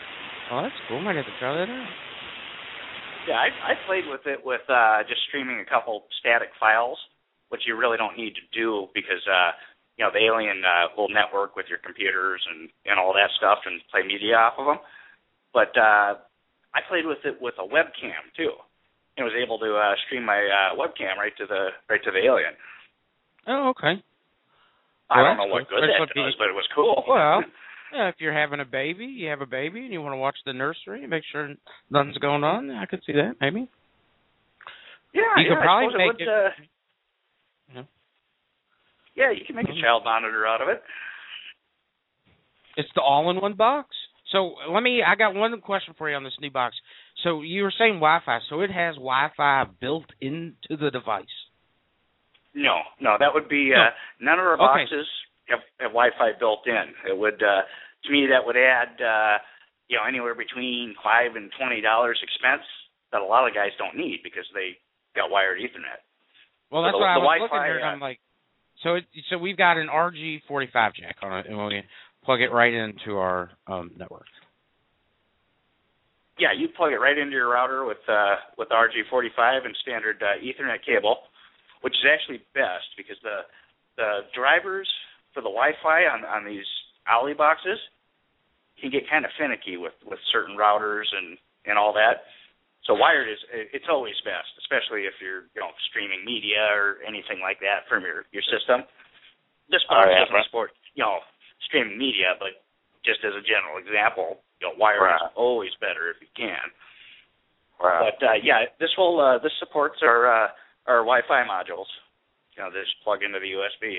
Oh, that's cool. Might have to try that out. Yeah, I, I played with it with uh, just streaming a couple static files, which you really don't need to do because, uh, you know, the Alien uh, will network with your computers and, and all that stuff and play media off of them. But uh, I played with it with a webcam, too. And was able to uh, stream my uh, webcam right to the right to the Alien. Oh, okay. I well, don't know what cool. good That's that what does, the, but it was cool. Well, yeah, if you're having a baby, you have a baby, and you want to watch the nursery and make sure nothing's going on, I could see that, maybe. Yeah, you yeah, could probably I make it. Would, it. uh, yeah. yeah, you can make mm-hmm. a child monitor out of it. It's the all-in-one box. So let me. I got one question for you on this new box. So you were saying Wi-Fi. So it has Wi-Fi built into the device. No, no, that would be uh, no. none of our boxes okay. have, have Wi-Fi built in. It would, uh, to me, that would add, uh, you know, anywhere between five and twenty dollars expense that a lot of guys don't need because they got wired Ethernet. Well, that's so the, why I the was Wi-Fi, looking here. And uh, I'm like, so it, so we've got an R J forty-five jack on it, and we plug it right into our um, network. Yeah, you plug it right into your router with uh, with R J forty-five and standard uh, Ethernet cable, which is actually best because the the drivers for the Wi-Fi on, on these Ollie boxes can get kind of finicky with, with certain routers and, and all that. So wired is it's always best, especially if you're you know streaming media or anything like that from your, your system. This box oh, yeah, doesn't right. support you know streaming media, but just as a general example. You know, wired right. is always better if you can. Right. But uh, yeah, this will uh, this supports our uh, our Wi-Fi modules. You know, they just plug into the U S B.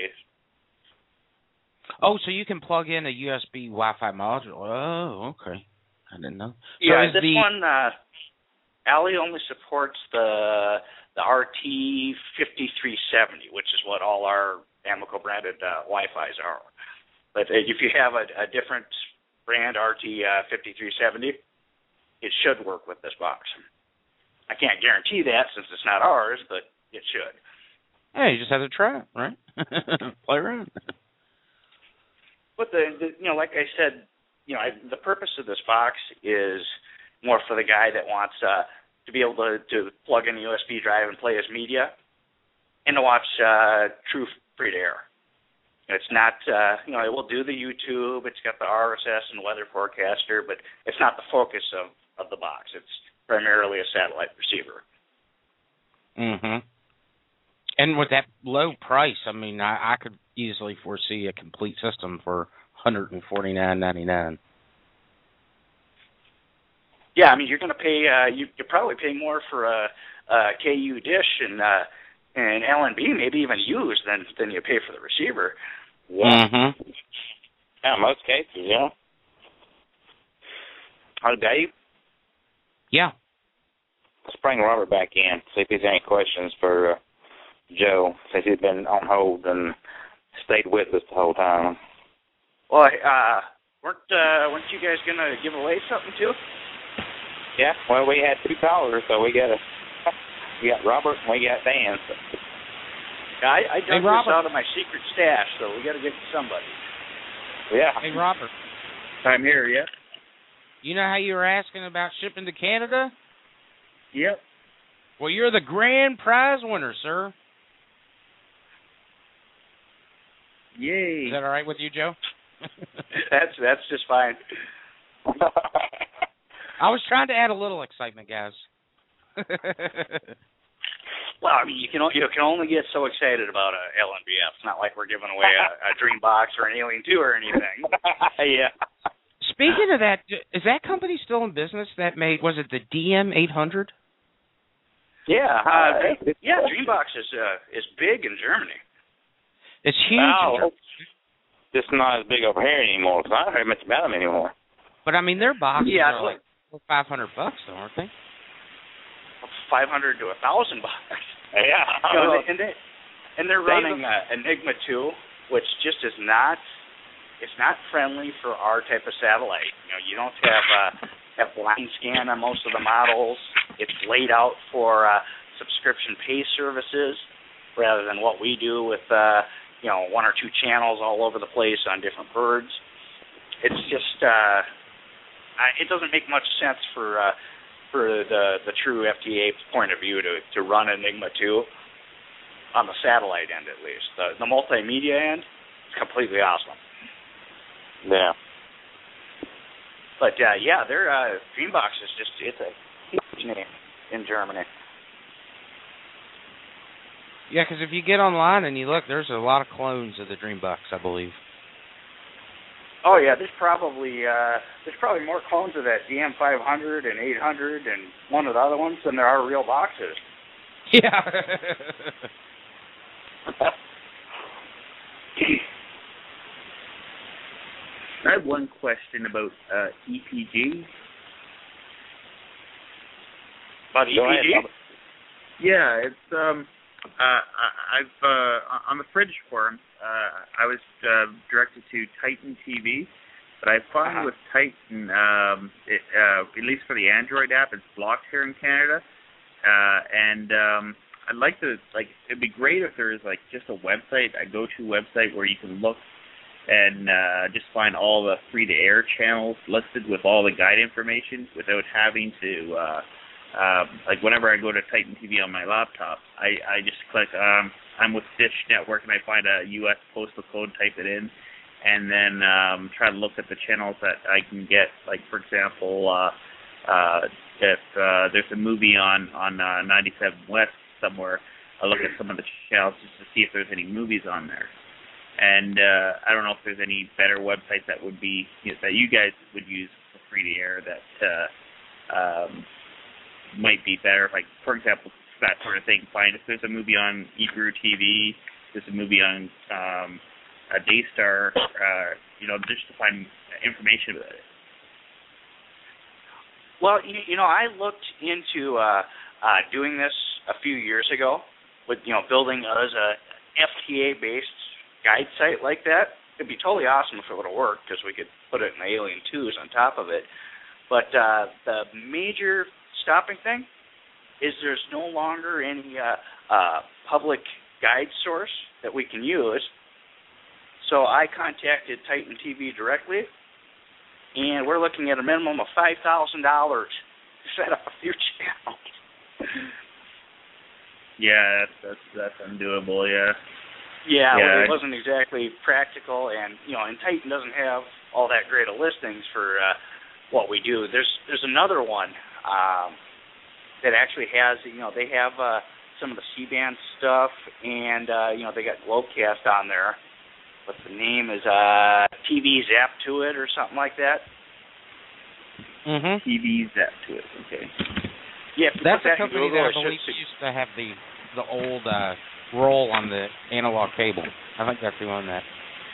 Oh, so you can plug in a U S B Wi-Fi module. Oh, okay. I didn't know. Yeah, so this the... one, uh, Allie only supports the the R T fifty-three seventy, which is what all our Amoco branded uh, Wi-Fis are. But if you have a, a different brand R T uh, fifty-three seventy, it should work with this box. I can't guarantee that since it's not ours, but it should. Hey, you just have to try it, right? Play around. But the, the, you know, like I said, you know, I, the purpose of this box is more for the guy that wants uh, to be able to, to plug in a U S B drive and play his media, and to watch uh, true free to air. It's not, uh, you know, it will do the YouTube. It's got the R S S and weather forecaster, but it's not the focus of, of the box. It's primarily a satellite receiver. Mm-hmm. And with that low price, I mean, I, I could easily foresee a complete system for one hundred forty-nine ninety-nine. Yeah, I mean, you're going to pay, uh, you, you're probably paying more for a, a K U dish and uh, and L N B, maybe even used, than than you pay for the receiver. Yeah. Mm-hmm. Yeah, in most cases, yeah. Oh, Dave? Yeah. Let's bring Robert back in, see if he's any questions for uh, Joe, since he's been on hold and stayed with us the whole time. Well, uh, weren't uh, weren't you guys going to give away something, too? Yeah, well, we had two callers, so we got a, we got Robert and we got Dan. So. Yeah, I, I dug hey, this out of my secret stash, so we got to give it to somebody. Yeah. Hey, Robert. I'm here, yeah. You know how you were asking about shipping to Canada? Yep. Well, you're the grand prize winner, sir. Yay. Is that all right with you, Joe? that's that's just fine. I was trying to add a little excitement, guys. Well, I mean, you can you can only get so excited about a L N B F. It's not like we're giving away a, a Dream Box or an Alien two or anything. Yeah. Speaking of that, is that company still in business that made, was it the D M eight hundred? Yeah. Uh, yeah, Dream Box is, uh, is big in Germany. It's huge. Wow. Just not as big over here anymore, because I don't hear much about them anymore. But, I mean, their boxes yeah, are like five hundred bucks, though, aren't they? five hundred to one thousand bucks. Yeah. You know, and, they, and they're running uh, Enigma two, which just is not, it's not friendly for our type of satellite. You know, you don't have uh, have line scan on most of the models. It's laid out for uh, subscription pay services rather than what we do with, uh, you know, one or two channels all over the place on different birds. It's just, uh, I, it doesn't make much sense for uh, for the the true F T A point of view to to run Enigma two on the satellite end, at least. The the multimedia end is completely awesome. Yeah. But uh, yeah, their uh, Dreambox is just it's a huge name in Germany. Yeah, because if you get online and you look, there's a lot of clones of the Dreambox, I believe. Oh yeah, there's probably uh, there's probably more clones of that D M five hundred and eight hundred and one of the other ones than there are real boxes. Yeah. I have one question about uh, E P G. About E P G? Yeah, it's um, uh, I- I've uh, on the Fridge forum. Uh, I was uh, directed to Titan T V, but I find uh-huh. with Titan, um, it, uh, at least for the Android app, it's blocked here in Canada, uh, and um, I'd like to like it'd be great if there is like just a website, a go-to website where you can look and uh, just find all the free-to-air channels listed with all the guide information without having to, uh, uh, like whenever I go to Titan T V on my laptop, I, I just click, um, I'm with Dish Network, and I find a U S postal code, type it in, and then um, try to look at the channels that I can get. Like, for example, uh, uh, if uh, there's a movie on, on uh, ninety-seven West somewhere, I look at some of the channels just to see if there's any movies on there. And uh, I don't know if there's any better websites that would be you know, that you guys would use for free to air that uh, um, might be better. If, like, for example, that sort of thing. Find if there's a movie on eBrew T V, there's a movie on um, a Daystar, uh, you know, just to find information about it. Well, you, you know, I looked into uh, uh, doing this a few years ago with you know building as a F T A based guide site like that. It'd be totally awesome if it would have worked because we could put it in the Alien twos on top of it. But uh, the major stopping thing is there's no longer any uh, uh, public guide source that we can use. So I contacted Titan T V directly, and we're looking at a minimum of five thousand dollars to set up a few channels. Yeah, that's that's, that's undoable, yeah. Yeah, yeah well, it wasn't exactly practical, and you know, and Titan doesn't have all that great of listings for uh, what we do. There's there's another one um, that actually has, you know, they have uh, some of the C-band stuff, and uh, you know, they got Globecast on there, but the name is uh, T V Zap to it or something like that. Mhm. T V Zap to it. Okay. Yeah, that's a that company Google, that I believe used to have the the old. Uh, roll on the analog cable. I think that's who owned that.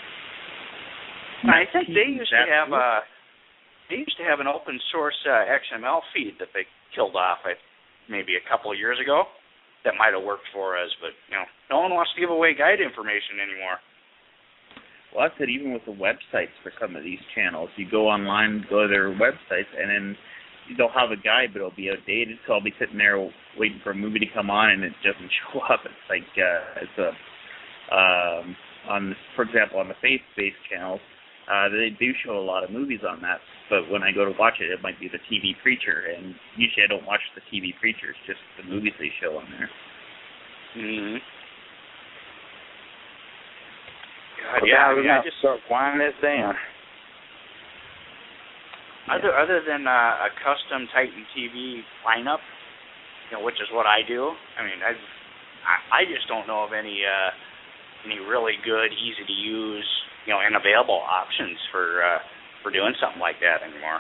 I think they used to have a they used to have an open source uh, X M L feed that they killed off I, maybe a couple of years ago. That might have worked for us, but you know, no one wants to give away guide information anymore. Well, I said even with the websites for some of these channels, you go online, go to their websites, and then they'll have a guide, but it'll be outdated. So I'll be sitting there waiting for a movie to come on, and it doesn't show up. It's like uh, it's a um, on, for example, on the faith-based channels, uh, they do show a lot of movies on that. But when I go to watch it, it might be the T V Preacher, and usually I don't watch the T V Preacher. It's just the movies they show on there. Mm-hmm. God, well, yeah, we're gonna just start winding this down. Other other than uh, a custom Titan T V lineup, you know, which is what I do. I mean, I've, I I just don't know of any uh, any really good, easy to use, you know, and available options for uh, for doing something like that anymore.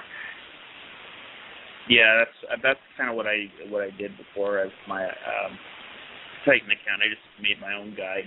Yeah, that's that's kind of what I what I did before as my um, Titan account. I just made my own guide.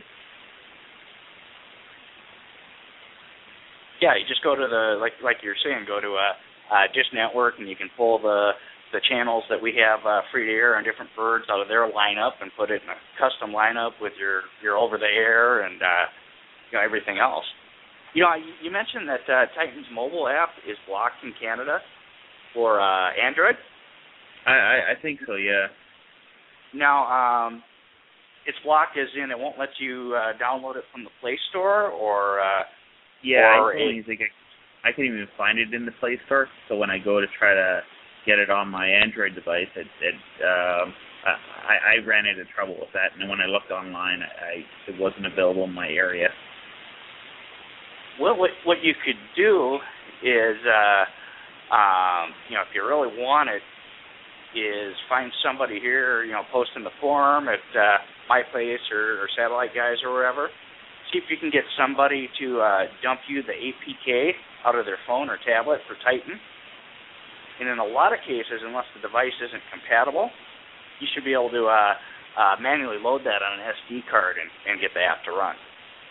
Yeah, you just go to the like like you're saying, go to a. Uh, Dish Network, and you can pull the the channels that we have uh, free to air on different birds out of their lineup and put it in a custom lineup with your, your over the air and uh, you know, everything else. You know, you mentioned that uh, Titan's mobile app is blocked in Canada for uh, Android. I, I I think so, yeah. Now, um, it's blocked as in it won't let you uh, download it from the Play Store, or uh, yeah, or I only think I. I can't even find it in the Play Store. So when I go to try to get it on my Android device, it, it um, I, I ran into trouble with that. And when I looked online, I it wasn't available in my area. Well, what what you could do is, uh, um, you know, if you really want it, is find somebody here, you know, post in the forum at uh, MyPlace or, or Satellite Guys or wherever. See if you can get somebody to uh, dump you the A P K out of their phone or tablet for Titan. And in a lot of cases, unless the device isn't compatible, you should be able to uh, uh, manually load that on an S D card and, and get the app to run.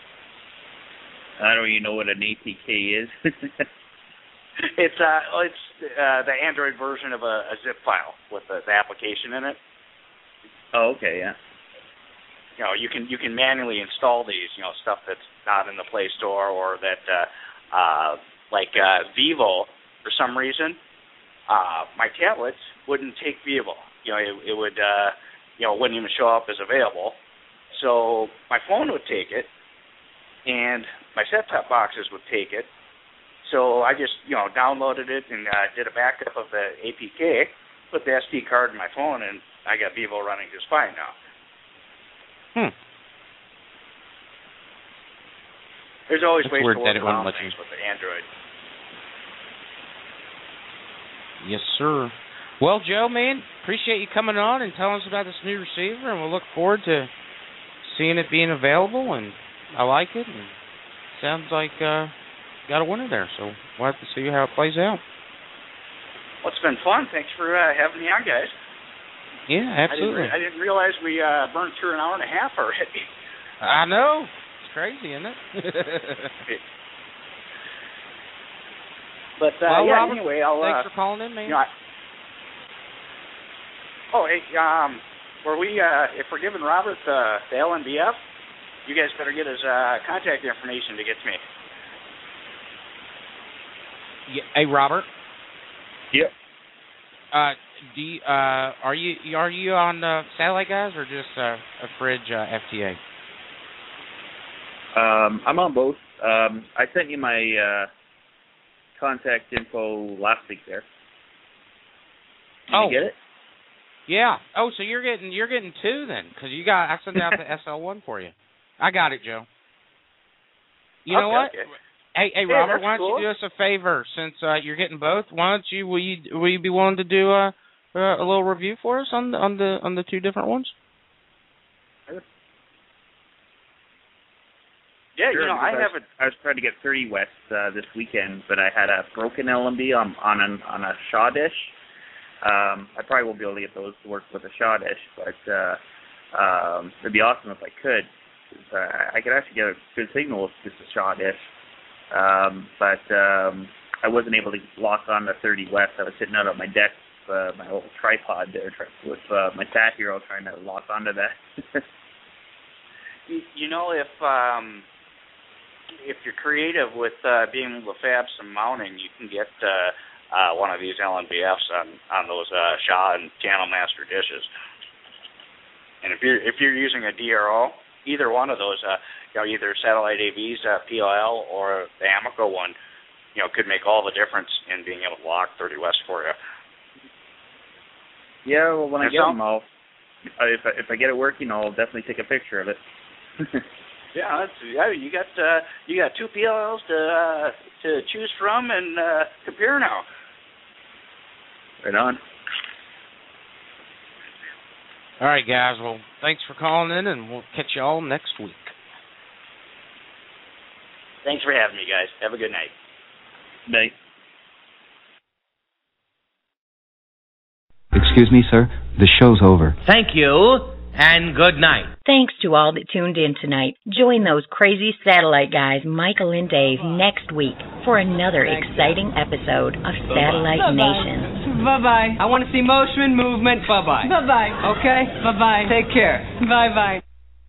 I don't even know what an A P K is. It's uh, it's uh, the Android version of a, a zip file with the, the application in it. Oh, okay, yeah. You know, you can you can manually install these. You know, stuff that's not in the Play Store or that, uh, uh, like uh, Vivo, for some reason, uh, my tablets wouldn't take Vivo. You know, it, it would, uh, you know, wouldn't even show up as available. So my phone would take it, and my set-top boxes would take it. So I just, you know, downloaded it and uh, did a backup of the A P K, put the S D card in my phone, and I got Vivo running just fine now. Hmm. There's always That's ways weird to that work it wouldn't around let things you. with the Android. Yes, sir. Well, Joe, man, appreciate you coming on and telling us about this new receiver, and we'll look forward to seeing it being available, and I like it, and sounds like uh, got a winner there, so we'll have to see how it plays out. Well, it's been fun. Thanks for uh, having me on, guys. Yeah, absolutely. I didn't, re- I didn't realize we uh, burned through an hour and a half already. I know. It's crazy, isn't it? But, uh, well, yeah, Robert, anyway, I'll... thanks uh, for calling in, man. You know, I, oh, hey, um, were we, uh, if we're giving Robert uh, the L N B F, you guys better get his uh, contact information to get to me. Yeah, hey, Robert. Yep. Uh, do you, uh, are you are you on uh, Satellite Guys or just uh, a Fridge uh, F T A? Um, I'm on both. Um, I sent you my uh, contact info last week there. Did oh. you get it? Yeah. Oh, so you're getting you're getting two then, because you got I sent out the S L one for you. I got it, Joe. You okay, know what? Okay. Hey, hey, yeah, Robert, why don't cool. you do us a favor since uh, you're getting both? Why don't you will you will you be willing to do uh, uh, a little review for us on the on the on the two different ones? Yeah, sure, you know, I, I have was, a. I was trying to get thirty West uh, this weekend, but I had a broken L M B on on an, on a Shaw dish. Um, I probably won't be able to get those to work with a Shaw dish, but uh, um, it'd be awesome if I could. Uh, I could actually get a good signal with just a Shaw dish, um, but um, I wasn't able to lock on the thirty West. I was sitting out on my deck, uh, my little tripod there, with uh, my Sat Hero trying to lock onto that. you, you know, if um, if you're creative with uh, being able to fab some mounting, you can get uh, uh, one of these L N B Fs on on those uh, Shaw and Channel Master dishes. And if you're if you're using a D R O, either one of those, uh, you know, either Satellite A V's uh, P L L or the Amico one, you know, could make all the difference in being able to lock thirty West for you. Yeah, well, when I There's get some- them, I'll if I, if I get it working, I'll definitely take a picture of it. Yeah, that's, yeah, you got uh, you got two P L Ls to uh, to choose from and uh, compare now. Right on. All right, guys. Well, thanks for calling in, and we'll catch you all next week. Thanks for having me, guys. Have a good night. Night. Excuse me, sir. The show's over. Thank you, and good night. Thanks to all that tuned in tonight. Join those crazy satellite guys, Michael and Dave, next week for another Thanks, exciting Dad. episode of Bye-bye. Satellite Bye-bye. Nation. Bye-bye. I want to see motion, movement. Bye-bye. Bye-bye. Okay? Bye-bye. Take care. Bye-bye.